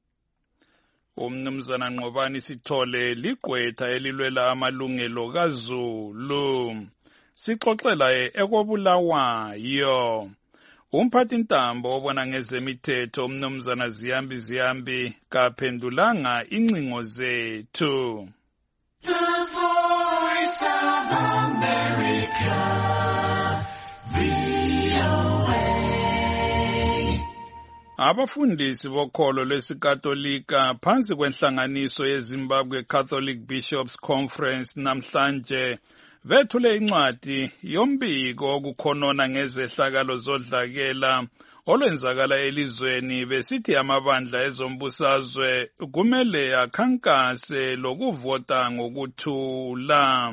Umnumzana Nqobani Sithole ligqwetha elilwela amalungelo kaZulu. Sixoxela ekobulawayo. Umphathi ntambo obona ngezemithetho umnumzana Ziyambi Ziyambi kaphendulanga incingo zethu. The Voice of America, V O A. Abafundisi bokholo lwesikatolika phansi kwenhlanganiso yeZimbabwe Catholic Bishops Conference namhlanje vethule incwadi yombiko okukhonona ngezehlakalo zodlakela olwenzakala elizweni besithi amabandla ezombusazwe kumele akhankase lokuvota ngokuthula.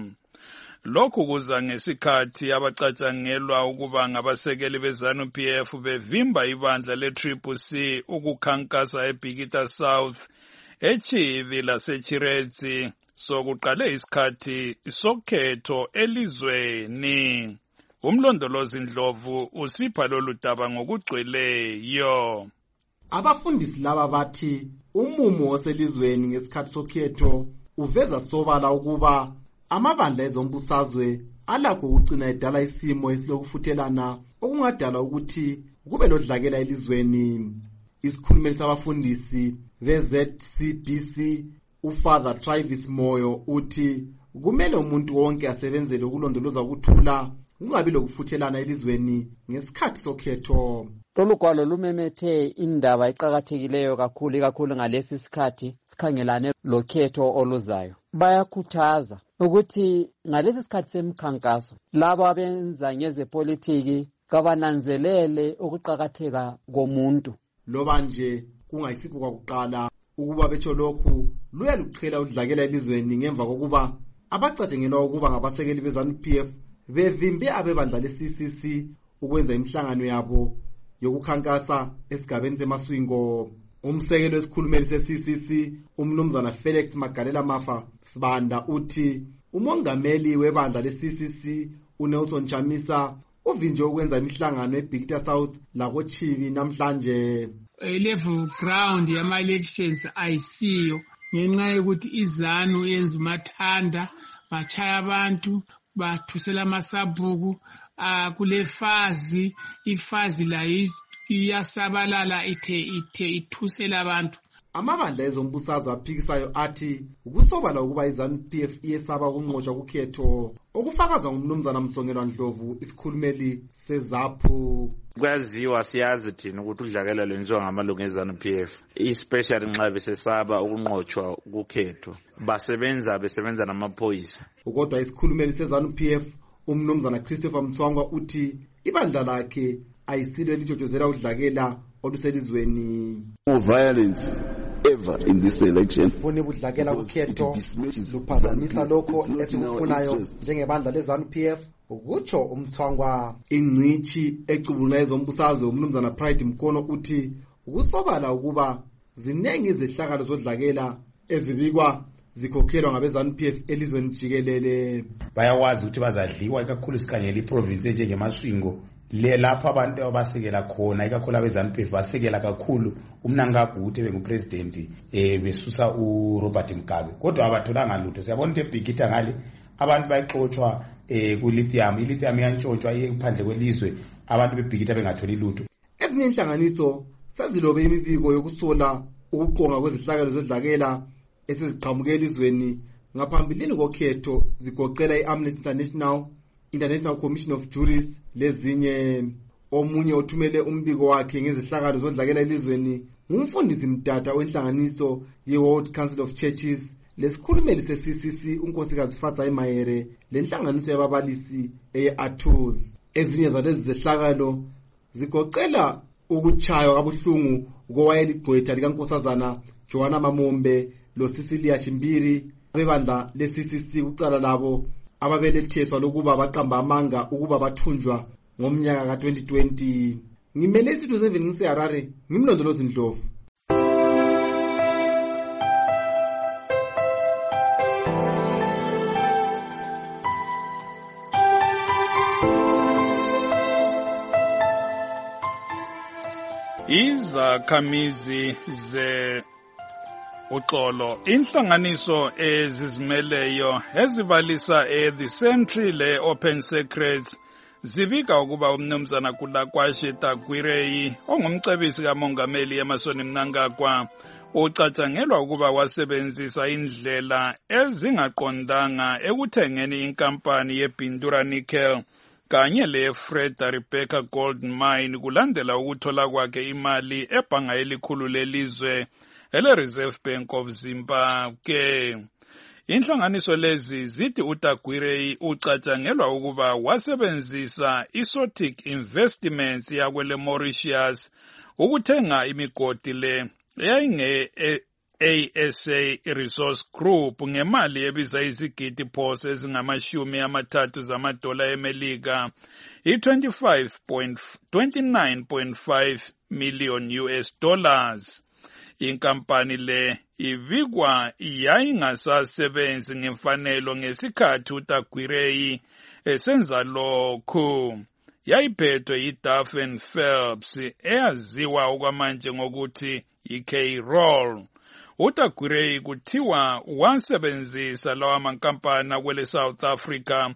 Lokhu kuza ngesikhathi abacatshangelwa ukuba ngabasekeli beZanu P F bevimba ibandla le-Triple C ukukhankasa eBikita South, eChivi laseChiredzi sokuqale isikhathi sokhetho elizweni. Umlondolozi Ndlovu usipha lolu daba ngokugcweleyo. Abafundisi laba bathi umumo oselizweni ngesikhathi sokhetho uveza sobala ukuba amabandla ezombusazwe alakho ukugcina edala isimo esilokufuthelana okungadala ukuthi kube lodlakela elizweni. Isikhulumeli sabafundisi be-Z C B C uFather Travis Moyo uthi kumele umuntu wonke asebenzele ukulondoloza ukuthula kungabi lokufuthelana elizweni ngesikhathi sokhetho. Lolu gwalo lumemethe indaba eqhakathekileyo kakhulu kakhulu ngalesi sikhathi sikhangelane lokhetho oluzayo. Bayakhuthaza ukuthi ngalesi sikhathi semkhankaso labo abenza ngezepolitiki kabananzelele ukuqhakatheka komuntu. Loba nje kungayisikho kwakuqala ukuba betho lokhu luyaluqhela udlakela elizweni ngemva kokuba abacatshangelwa ukuba ngabasekeli beZanu P F bevimbe abebandla le-C C C ukwenza imihlangano yabo yokukhankasa esigabeni seMaswingo. Umsekeli wesikhulumeli se-C C C umnumzana Felix Magalela Mafa Sibanda uthi umongameli webandla le-C C C uNelson Chamisa uvinje ukwenza imihlangano eBikita South lakoChivi namhlanje. Level ground yama-elections ayisiyo ngenxa yokuthi iZanu yenza umathanda bachaya abantu bathusela amasabhuku kule fazi ifazi la iyasabalala ithe ithe ithusela abantu amabandla ezombusazwe aphikisayo athi ukusobala ukuba iZANU-P F iyesaba ukunqotshwa kukhetho okufakazwa ngumnumzana Msongelwa Ndlovu isikhulumeli seZAPU. Kwaziwa siyazi thina ukuthi udlakela lwenziwa ngamalungu eZANU-P F especially nxa besesaba ukunqotshwa kukhetho basebenza besebenza namaphoyisa. Kodwa isikhulumeli seZANU-P F umnumzana Christopher Mtswangwa uthi ibandla lakhe ayisilo elijojozela udlakela oluselizweni. No violence ever in this election. Fune budlakela kukhetho luphazamisa lokho esikufunayo njengebandla leZANU-P F ukutsho umthwangwa. Ingcithi ecubula ezombusazwe umnumzana Pride Mkono uthi ukusobala ukuba zinengi izehlakalo zodlakela ezibikwa zikhokhelwa ngabeZANU-P F elizweni jikelele. Bayawazi ukuthi bazadliwa ikakhulu sikhangela iprovince njengeMaswingo le lapha abantu abasekela khona ikakhulu abeZANU-P F basekela kakhulu umNangaguthe bengupresident eh besusa uRobert Mugabe kodwa abatholanga lutho. Siyabona ukuthi ebhikitha ngale abantu bayixoxwa eh ku lithium ilithium iyantshontshwa iphandle kwelizwe abantu bebhikitha bengatholi lutho. Ezinye inhlanganiso sezilobe imibiko yokusola ukuqonga kwezihlakalo zodlakela esiziqhamuke elizweni ngaphambilini kokhetho zigoqela iAmnesty International, International Commission of Juries lezinye. Omunye othumele umbiko wakhe ngezihlakalo zodlakela elizweni ngumfundisi Mdada wenhlanganiso yeWorld Council of Churches lesikhulumeli se-C C C unkosikazi Fatsa Mayere lenhlanganiso yababalisi eye-Athos. Ezinye zalezi zehlakalo zigoqela ukuchaywa kabuhlungu kowayeligqwetha likankosazana Joanna Mamombe lo Cecilia Chimbiri abebandla le-C C C kucala labo ababeletheswa lokuba baqamba amanga ukuba bathunjwa ngomnyaka ka twenty twenty. Ngimele isitho seven ngiseHarare ngimlondolozi Ndlovu. Izakhamizi ze uxolo inhlanganiso ezizimeleyo ezibalisa e-The Century le-Open Secrets zibika ukuba umnumzana Kulakwashe Tagwirei ongumcebisi kamongameli Emmerson Mnangagwa ucatshangelwa ukuba wasebenzisa indlela ezingaqondanga ekuthengeni inkampani yeBindura Nickel kanye le-Freda Rebecca Gold Mine kulandela ukuthola kwakhe imali ebhanga elikhulu lelizwe ele-Reserve Bank of Zimbabwe. Inhlanganiso lezi zithi uTagwirei ucatshangelwa ukuba wasebenzisa iSotic Investments yakwele Mauritius ukuthenga imigodi le eyayinge A S A Resource Group ngemali ebiza izigidi phose ezingamashumi amathathu zamadola eMelika i-twenty-nine point five million U S dollars. Inkampani le ibikwa yayingasasebenzi ngemfanelo ngesikhathi uTagwirei esenza lokhu. Yayiphethwe yiDuff and Phelps eyaziwa okwamanje ngokuthi i-K-Roll. uTagwirei kuthiwa wasebenzisa lawa mankampani akwele South Africa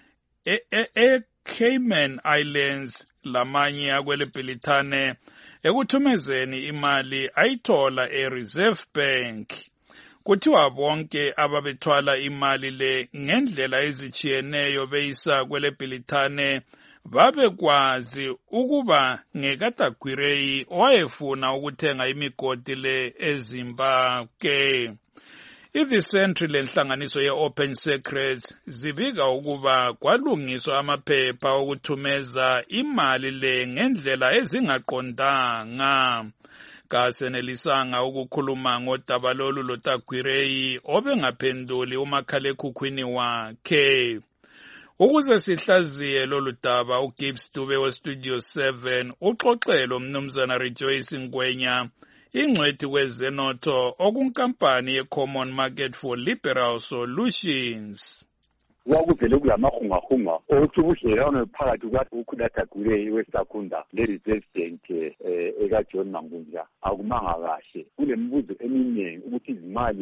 e-Cayman Islands lamanye akwele Britane ekuthumezeni imali ayithola e-Reserve Bank. Kuthiwa bonke ababethwala imali le ngendlela ezichiyeneyo beyisa kwele Britane babekwazi ukuba ngekaTagwirei owayefuna ukuthenga imigodi le eZimbabwe. I-The Century lenhlanganiso ye-Open Secrets zibika ukuba kwalungiswa amaphepha okuthumeza imali le ngendlela ezingaqondanga. Kasenelisanga ukukhuluma ngodaba lolu loTagwirei obengaphenduli umakhalekhukhwini wakhe. Ukuze sihlaziye lolu daba uGibbs Dube weStudio seven uxoxelo umnumzana Rejoice Ngwenya ingcwethi kwezenotho okunkampani ye-Common Market for Liberal Solutions. Wakuvele kulamahungahunga othi ubudlelwano phakathi kukaTagwirei weSakunda le-Reserve Bank ekaJohn Mangundla akumanga kahle. Kulembuzo eminingi ukuthi izimali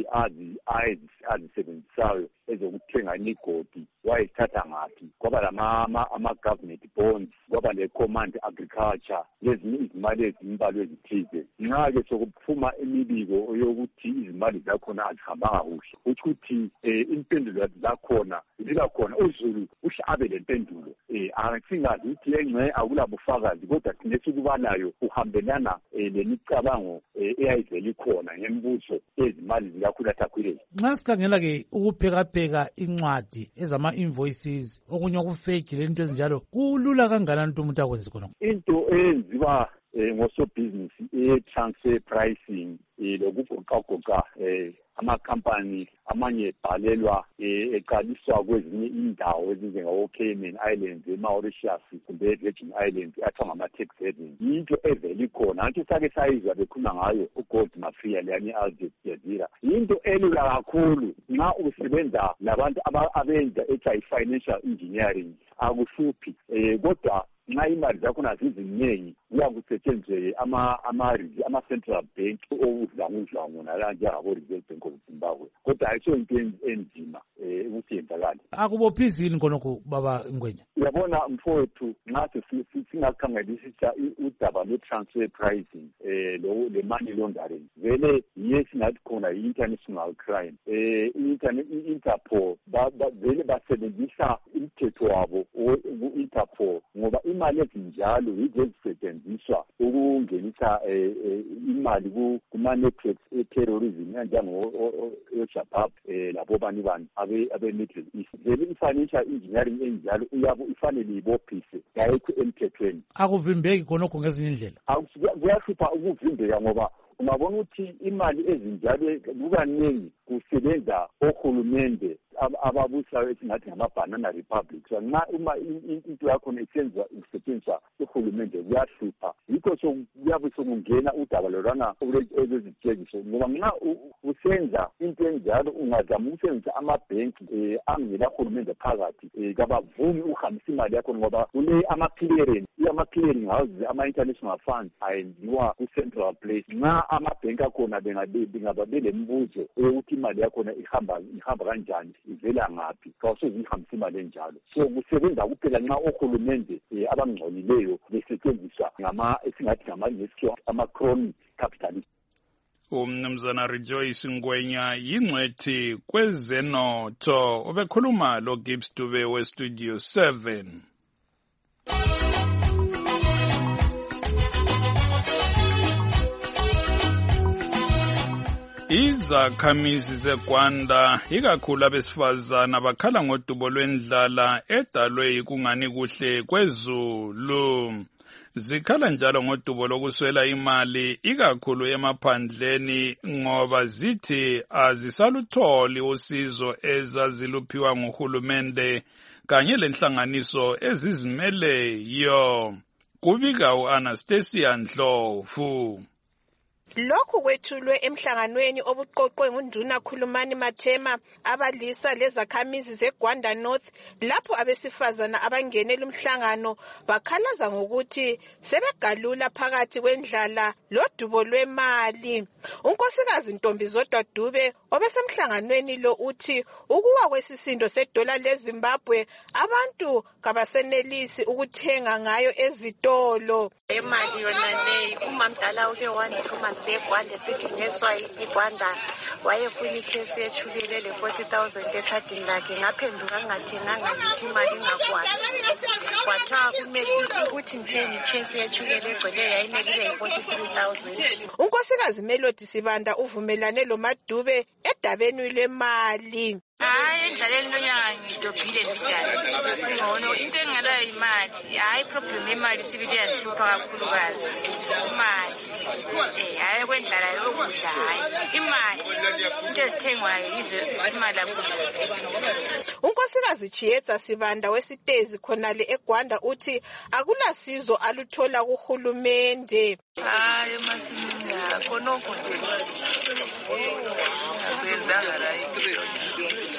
azisebenzisayo ezokuthenga imigodi wayithatha ngaphi. Kwaba lama ama-government bonds kwaba le-command agriculture lezinye izimali ezimbalwa ezithize. Nxa-ke sokuphuma imibiko yokuthi izimali zakhona azihambanga kuhle, kutho ukuthi um impendulo zakhona zibakhona uZulu uhle abe le mpendulo. Um asingazi ukuthi engxe akulabufakazi kodwa thine sikubalayo uhambelana um lemicabango eyayivele ikhona ngembuso ezimali zikakhulathagwile. Nxa sikhangela-ke ukuphekapheka incwadi ezama-invoices okunye okufake lento ezinjalo kulula kangakanani ukuthi umuntu akwenze khona? Into eyenziwa um ngosobhizinisi e-transfer pricing um lokugoqagoqa um amakhampani amanye ebhalelwa um eqaliswa kwezinye indawo ezinjengabo-Cayman Islands, e-Mauritius kumbe e-Virgin Islands athiwa ngama-tax havens. Yinto evele ikhona, anti sake sayizwa bekhuluma ngayo uGold Mafia leyani i-Al Jazeera. Yinto elula kakhulu nxa usebenza labantu abenza ethi financial engineering akuhluphi, um kodwa nxa imali zakhona ziziningi kuyakusetshenziswe ama-central bank okudlangudlangu nalanje-Reserve Bank of Zimbabwe, kodwa ayisiyo into enzima um ukuthi yenzakale. Akubophizini khonokho baba Ngwenya? Uyabona mfowethu, nxa singakhangelisisa udaba lwe-transfer pricing um le-money laundering, vele yiye singathi khona yi-international crime. Um i-Interpol vele basebenzisa umthetho wabo ku-Interpol ngoba imali ezinjalo yizo ezisetshenziswa ukungenisa imali kuma-networks e-terrorism anjengo-Shabab um labo bani bani abe-Middle East. Vele i-financial engineering enjalo uyabe ifanele ibophise kayikho emthethweni. Akuvimbeki khonokho ngezinye indlela? Kuyahlupha ukuvimbeka ngoba ungabona ukuthi imali ezinjalo kukaningi kusebenza ohulumende ababusayo esingathi ngama-banana republic. So nxa uma into yakhona isenziwa isetshenziswa uhulumende kuyahlupha, yikho kuyabe sokungena udaba lolwana olwezitshengiso ngoba nxa usenza into enjalo ungazama ukusebenzisa amabhenki um angela hulumende phakathi um kabavumi uhambisa imali yakhona ngoba kule ama-clearing ama-clearing houses ama-international funds ayenziwa ku-central place. Nxa amabhenki akhona bengaba belembuzo yokuthi imali yakhona ihamba ihamba kanjani, ivela ngaphi, kawusozihambisa imali enjalo. So kusebenza kuphela nxa ohulumende um abangcolileyo besetshenziswa ngama esingathi ngama-nesikhiwa ama-crony capitalist. Umnumzana Rejoice Ngwenya yingcwethi kwezenotho obekhuluma lo Gibbs Dube we-Studio seven. Izakhamizi zeGwanda ikakhulu abesifazana bakhala ngodubo lwendlala edalwe yikungani kuhle kwezulu. Zikhala njalo ngodubo lokuswela imali ikakhulu emaphandleni ngoba zithi azisalutholi usizo ezaziluphiwa nguhulumende kanye lenhlanganiso ezizimeleyo. Kubika u-Anastasia Ndlovu. Lokhu kwethulwe emhlanganweni obuqoqwe ngunduna Khulumani Mathema abalisa lezakhamizi zeGwanda North lapho abesifazana abangenela umhlangano bakhalaza ngokuthi sebegalula phakathi kwendlala lodubo lwemali. Unkosikazi Ntombizodwa Dube obesemhlanganweni lo uthi ukuwa kwesisindo sedola leZimbabwe abantu kabasenelisi ukuthenga ngayo ezitolo. Imali yona leyi umamdala uke wanithuma seGwanda sithi ngeswa iGwanda wayefuna ikhesi yethukele le forty thousand ekhadini lakhe ngaphenduka ngingathenganga ngithi imali ingakwani. Kwathiwa kumele ukuthi ngithenge ikhesi yethukele egcwele yayimele yi-forty-three thousand. Unkosikazi Melody Sibanda uvumelane lo Madube edabeni lwemali. Hayi endlaleni lonyaka ngidobhile njani ngcono into engalayo imali. Hayi problem imali sibili yahlupha kakhulukazi imali. Eh hayi kwendlala yokudla hayi imali into ezithengwayo izo imali akudla. Unkosikazi Chiyetsa Sibanda wesitezi khonale eGwanda uthi akulasizo aluthola kuhulumende. Hayi masinga khonokho nje. Kwenzanga la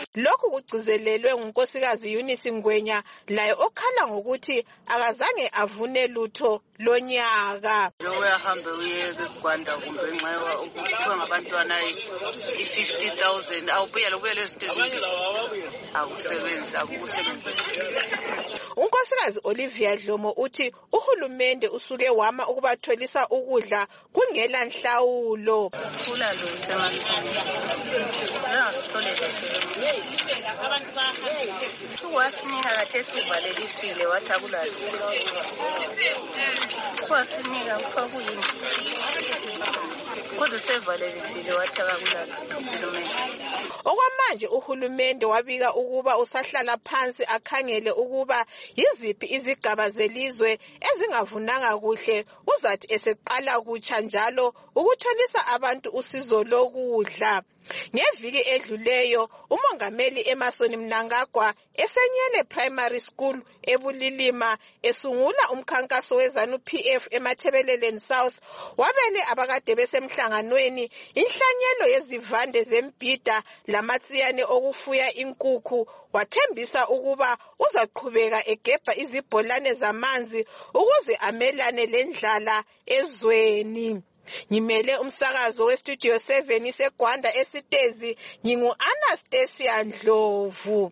Lokhu kugcizelelwe ngunkosikazi Eunice Ngwenya laye okhala ngokuthi akazange avune lutho lonyaka. Uyahambe uye eGwanda kumbe nxa ukuthiwa ngabantwana i-fifty thousand awubuya lokuyela esitezini akusebenzi akusebenzi. Unkosikazi Olivia Dlomo uthi uhulumende usuke wama ukubatholisa ukudla kungela nhlawulo. Kula lo semali. La sitolele. Wasinika kade sivalelisile wathi akulalo. Wasinika kwakuyini. Kodwa sevalelisile wathi akulalo. Okwamanje uhulumende wabika ukuba usahlala phansi akhangele ukuba yiziphi izigaba zelizwe ezingavunanga kuhle uzathi eseqala kutsha njalo ukutholisa abantu usizo lokudla. Ngeviki edluleyo umongameli Emmerson Mnangagwa esenyele primary school eBulilima esungula umkhankaso weZanu P F eMathebeleleni South wabele abakade besemhlanganweni inhlanyelo yezivande zembida lamatsiyane okufuya inkukhu wathembisa ukuba uzaqhubeka egebha izibholane zamanzi ukuze amelane lendlala ezweni. Ngimele umsakazo westudio seven iseGwanda esitezi ngingu Anastasia Ndlovu.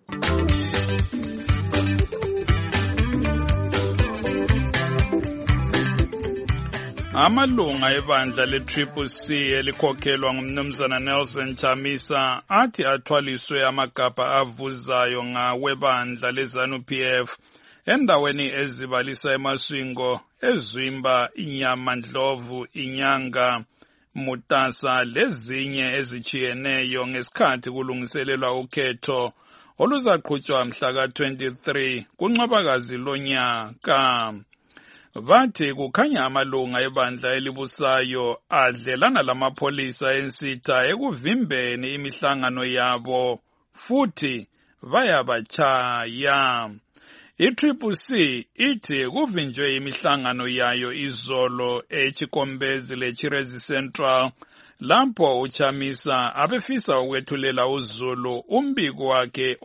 Amalunga ebandla le-Triple C elikhokhelwa ngumnumzana Nelson Chamisa athi athwaliswe amagabha avuzayo ngawebandla leZanu P F endaweni ezibalisa eMaswingo, eZwimba, iNyamandlovu, iNyanga, Mutasa lezinye ezichiyeneyo ngesikhathi kulungiselelwa ukhetho oluzaqhutshwa mhla ka twenty-three kuNcwabakazi lonyaka. Bathi kukhanya amalunga ebandla elibusayo adlelana lamapholisa ensitha ekuvimbeni imihlangano yabo futhi bayabachaya. I-Triple C ithi kuvinjwe imihlangano yayo izolo eChikombezi leChirezi Central lapho uChamisa abefisa ukwethulela uZulu umbiko wakhe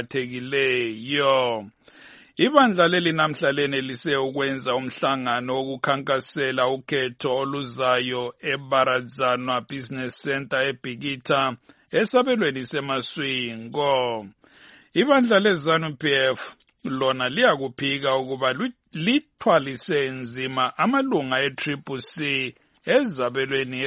oqhakathekileyo. Ibandla leli namhla lenelise ukwenza umhlangano wokukhankasela ukhetho oluzayo eBaradzanwa Business Center eBhikitha esabelweni seMaswingo. Ibandla leZanu P F lona liyakuphika ukuba lithwalise nzima amalunga e-Triple C ezabelweni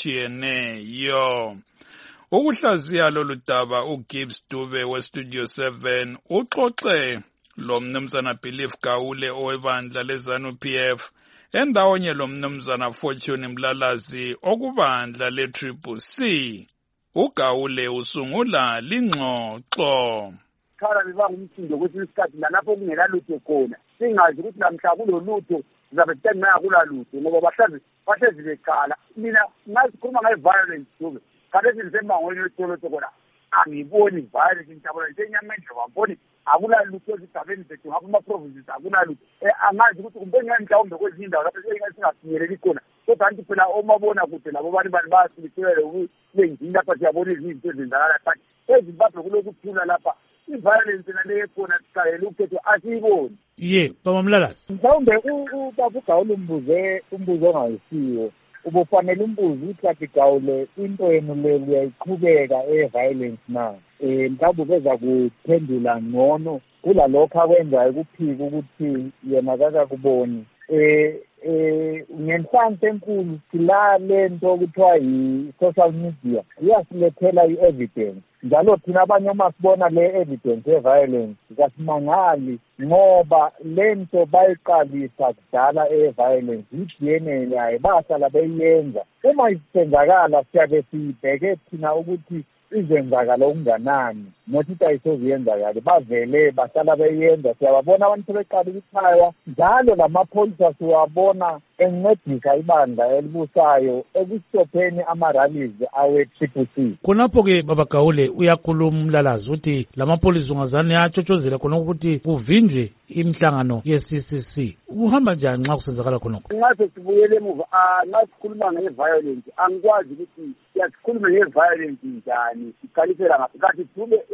ezichiyeneyo. Ukuhlaziya lolu daba uGibbs Dube weStudio seven uxoxe lo mnumzana Belief Gawule owebandla leZanu P F endawonye lo mnumzana Fortune Mlalazi okubandla le-Triple C. uGawule usungula lingxoxo. Khala bebangumsindo ukuthi isikhathi lapho kungela lutho khona singazi ukuthi namhla kulolutho sizabe sithenga kula lutho ngoba bahlazi bahlezi bekhala. Mina ngasikhuluma ngeviolence kube kade sisemangweni wetolo khona angiboni violence intabula njenyamendlo waboni akula lutho esigabeni zethu ngapha ama-provinces akula lutho angazi ukuthi kumbe mhlawumbe kwezinye indawo lapho singafinyeleli khona kodwa anti phela omabona kude labo bani bani bayasilikele ukuyengini lapha siyabona izinto ezenzakala but eZimbabwe kulokuthula lapha i-violence naleyo khona sikhayela ukhetho asiyiboni. Ye baba Mlalazi mhlawumbe ubaba uGawule umbuze umbuzo ongayisiwo ubufanele umbuzo ukuthi kathi Gawule into yenu le uyayiqhubeka e-violence na eh mhlawumbe beza kuphendula ngcono kulalokho akwenzayo kuphika ukuthi yena akakuboni eh eh ngenhlanhla enkulu sila lento okuthiwa yi-social media iyasilethela i-evidence njalo thina abanye uma sibona le evidence ye-violence kasimangali ngoba lento bayiqalisa kudala e-violence i-D N A yayo bahlala beyenza uma isenzakala siyabe siyibheke thina ukuthi izenzakala okunganani nokuthi ayisoziyenzakala bavele bahlala beyenza siyababona abantu sebeqala ukuchaywa njalo lamapholisa siwabona encedisa ibandla elibusayo ekustopheni ama-rallies awe-Triple C. Khonapho-ke baba Gawule uyakhuluma Mlalazi uthi lamapholisa ungazane atshotshozela khona ukuthi kuvinjwe imihlangano ye-C C C. Uhamba njani nxa kusenzakala khonokho? Ngathi sibuyele emuva nxa sikhuluma nge-violence angikwazi ukuthi siyasikhuluma nge-violence njani sikhalisela ngaphi kanti Dube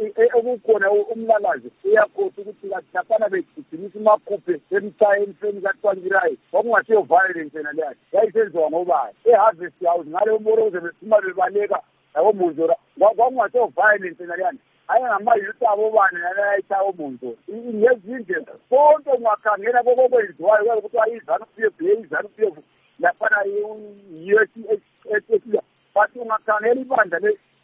okukhona umlalazi uyakhosa ukuthi kathapana begijimisa imakhuphe emthayeni feni kaTwangirayi kwakungasiyo violence yena leyo yayisenziwa ngobani eharvest house ngale umoroze besima bebaleka labomunzora kwakungasiyo violence yena leyani ayengamayuthi abobani nayayitha omunzora ngezindle konke ungakhangela kokokwenziwayo kuyabe kuthiwa iZANU-P F iZANU-P F laphana yiyo but ungakhangela ibandla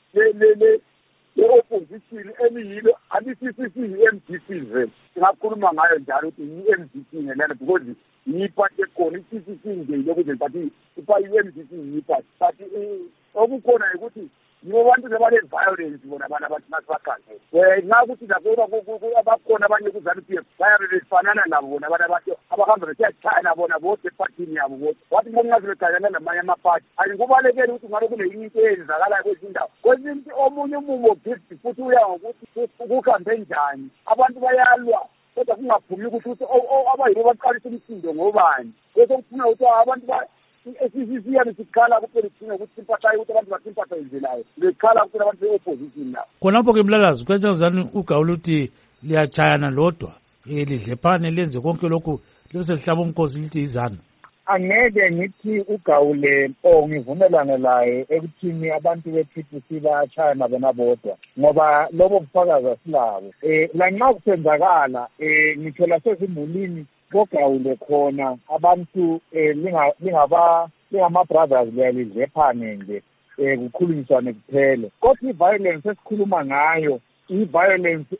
le-opposition eliyilo ali-C C C yi-M D C vele singakhuluma ngayo njalo ukuthi yi-M D C ngelana because yiphathi ekhona i-C C C ngeyile ukuze but i-M D C yiphathi but okukhona ukuthi yibo bantu lebale-violence bona abantu abathi nasibakhangela um nxa ukuthi lapho bakhona abanye ku-ZANU-P F bayabe befanana nabo bona abantu abathi abahamba besiyatshayana bona bodwa epathini yabo bodwa wathi boncazi bekhangela namanye amaphathi ayikubalekeli ukuthi ngabe kuneyinye into eyenzakalayo kwezinye indawo kwezinye omunye umumo gift futhi uya ngokuthi kuhambe njani abantu bayalwa kodwa kungaphumi ukuthi abayibo baqalisa umsindo ngobani bese kufuna ukuthi abantu esisiyani sikhala kuphela thina ukuthi simpathayo ukuthi abantu basimpathayizelayo bekhala kuphela abantu be-opposition nabo khonapho-ke mlalazi kwetshazani ugawula ukuthi liyatshayana lodwa um lidlephane lenze konke lokhu libe selihlaba umkhosi lithi izanu angeke ngithi ugawule o ngivumelane laye ekuthini abantu be-P P C bayatshayana bona bodwa ngoba lobo bufakazi asilabo um lanxa kusenzakala um ngithola sezimulini kogawule khona abantu um lingama-brothers liyalidlephane nje um kukhulunyiswane kuphele kodwa i-violence esikhuluma ngayo i-violence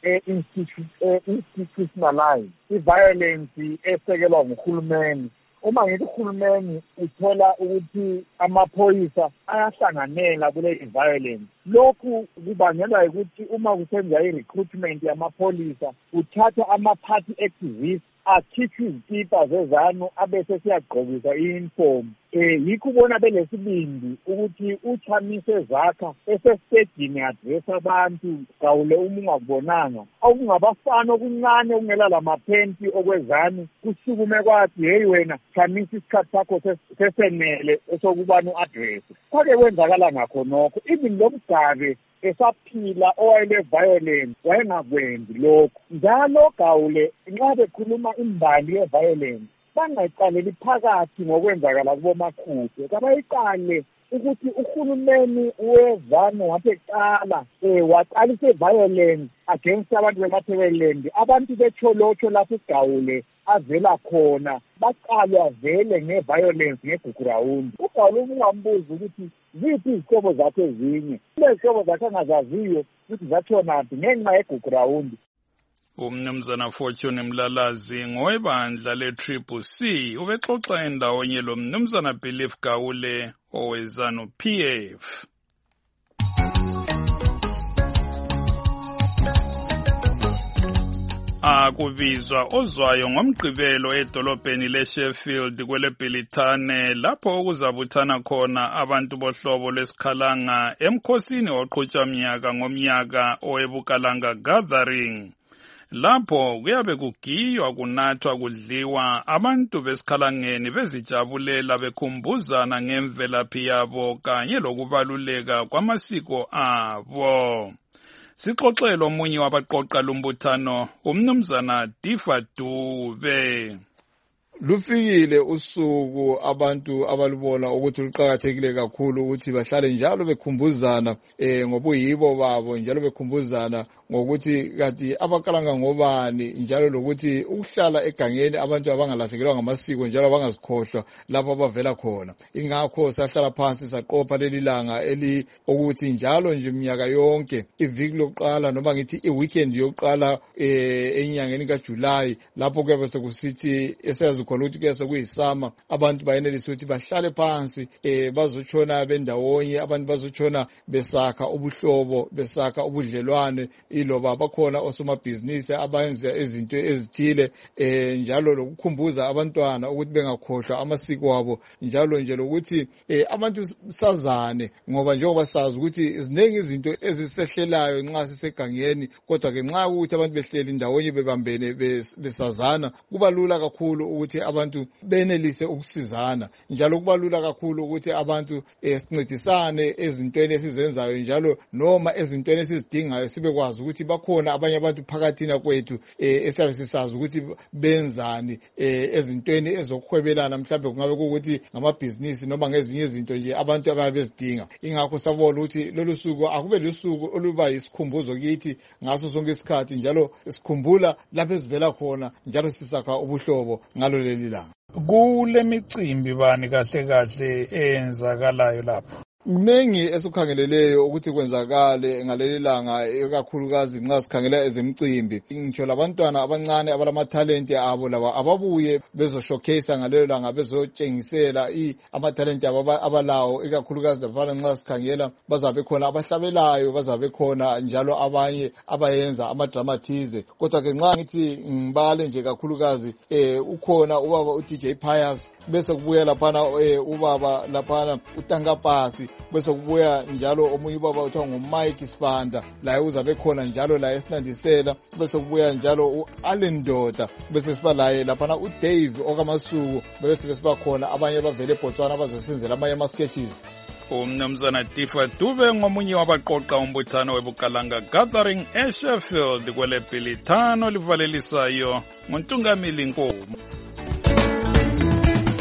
e-institutionalized i-violence esekelwa nguhulumeni uma ngithi uhulumeni uthola ukuthi amaphoyisa ayahlanganela kule violence lokhu kubangelwa ukuthi uma kusenziwa i-recruitment yamapholisa kuthatha ama-party activists akhiphe izikipa zezanu abese siyagqokisa i-uniform um yikho ubona belesibindi ukuthi uchamise zakha esesitedini adress abantu gawule uma ungakubonanga okungabafana okuncane okungela la maphenti okwezanu kusukume kwathi heyi wena chamisa isikhathi sakho sesenele esokubani u-adress kwake kwenzakala ngakho nokho even lo mgabe esaphila owayele-violence wayengakwenzi lokhu njalo gawule nxa bekhuluma imbali ye-violence bangayiqaleli phakathi ngokwenzakala kubomakhude kabayiqale ukuthi uhulumeni wezanu wathi eqala um waqalisa i-violence against abantu bemathebeleland abantu betholotsho lapho igawule avela khona baqalwa vele nge-violence ngegugurawundi ugawule ungambuza ukuthi ziphi izihlobo zakhe ezinye kule zihlobo zakhe angazaziyo ukuthi zathonaphi ngenxa yegugurawundi umnumzana Fortune Mlalazi ngowebandla le-Triple C ubexoxa endawonye lo mnumzana Belief Gawule owe-ZANU-P F. Akubizwa ozwayo ngomgqibelo edolobheni leSheffield kweleBhilithane lapho okuzabuthana khona abantu bohlobo lwesikhalanga emkhosini oqhutshwa mnyaka ngomnyaka owebukalanga gathering. Lapho kuyabe kugiywa kunathwa kudliwa abantu besikhalangeni bezijabulela bekhumbuzana ngemvelaphi yabo kanye lokubaluleka kwamasiko abo. Sixoxele omunye wabaqoqa lumbuthano umnumzana Difa Dube. Lufikile usuku abantu abalubona ukuthi luqhakathekile kakhulu ukuthi bahlale njalo bekhumbuzana eh ngobuyibo babo njalo bekhumbuzana ngokuthi kati abakalanga ngobani njalo lokuthi ukuhlala egangeni abantu abangalahlekelwa ngamasiko njalo abangazikhohlwa lapho abavela khona. Ingakho sahlala phansi saqopha leli langa eli ukuthi njalo nje iminyaka yonke iviki lokuqala noma ngithi iweekend yokuqala eh enyangeni kaJuly lapho kuyabe sekusithi esazi khona ukuthi kuyase kuyisama abantu bayenelisa ukuthi bahlale phansi eh bazotshona bendawonye abantu bazotshona besakha ubuhlobo besakha ubudlelwane iloba bakhona osomabhizinisi abayenza izinto ezithile eh njalo lokukhumbuza abantwana ukuthi bengakhohlwa amasiko abo njalo nje lokuthi eh abantu sazane ngoba njengoba sazi ukuthi izinenge izinto ezisehlelayo nxa sisegangeni kodwa ke nxa ukuthi abantu behleli indawonye bebambene besazana kuba lula kakhulu ukuthi abantu benelise ukusizana njalo kubalula kakhulu ukuthi abantu esincedisane ezintweni esizenzayo njalo noma ezintweni esizidingayo sibe kwazi ukuthi bakhona abanye abantu phakathina kwethu eh esiyabe sisazi ukuthi benzani eh ezintweni ezokuhwebelana mhlawumbe kungabe ukuthi ngamabhizinisi noma ngezinye izinto nje abantu ababe bezidinga. Ingakho sabona ukuthi lolu suku akube lusuku oluba isikhumbuzo kithi ngaso sonke isikhathi njalo sikhumbula lapho esivela khona njalo sisakha ubuhlobo ngalo leli langa. Kule micimbi bani kahle kahle eyenzakalayo lapho? Kuningi esukhangeleleyo ukuthi kwenzakale ngaleli langa ekakhulukazi nxa sikhangela ezemicimbi. Ngitsho labantwana abancane abalamatalent abo laba ababuye bezoshowcase ngalelo langa bezotshengisela amatalent abo abalawo ekakhulukazi labafana nxa sikhangela bazabe khona abahlabelayo bazabe khona njalo abanye abayenza amadrama thize. Kodwa ke nxa ngithi ngibale nje kakhulukazi eh ukhona ubaba u D J Pius bese kubuya laphana ubaba laphana uTankapasi bese kubuya njalo omunye ubaba uthiwa nguMike Sibanda la uzabe khona njalo la esinandisela bese kubuya njalo uAllen Doda bese siba laye laphana uDave okamasuku bese siba khona abanye bavele eBotswana abazesenzela amanye ama sketches. Umnumzana Tifa Dube ngomunye wabaqoqa umbuthano weBukalanga Gathering eSheffield kwele Bhilithano livalelisayo nguNtungamili Nkomo.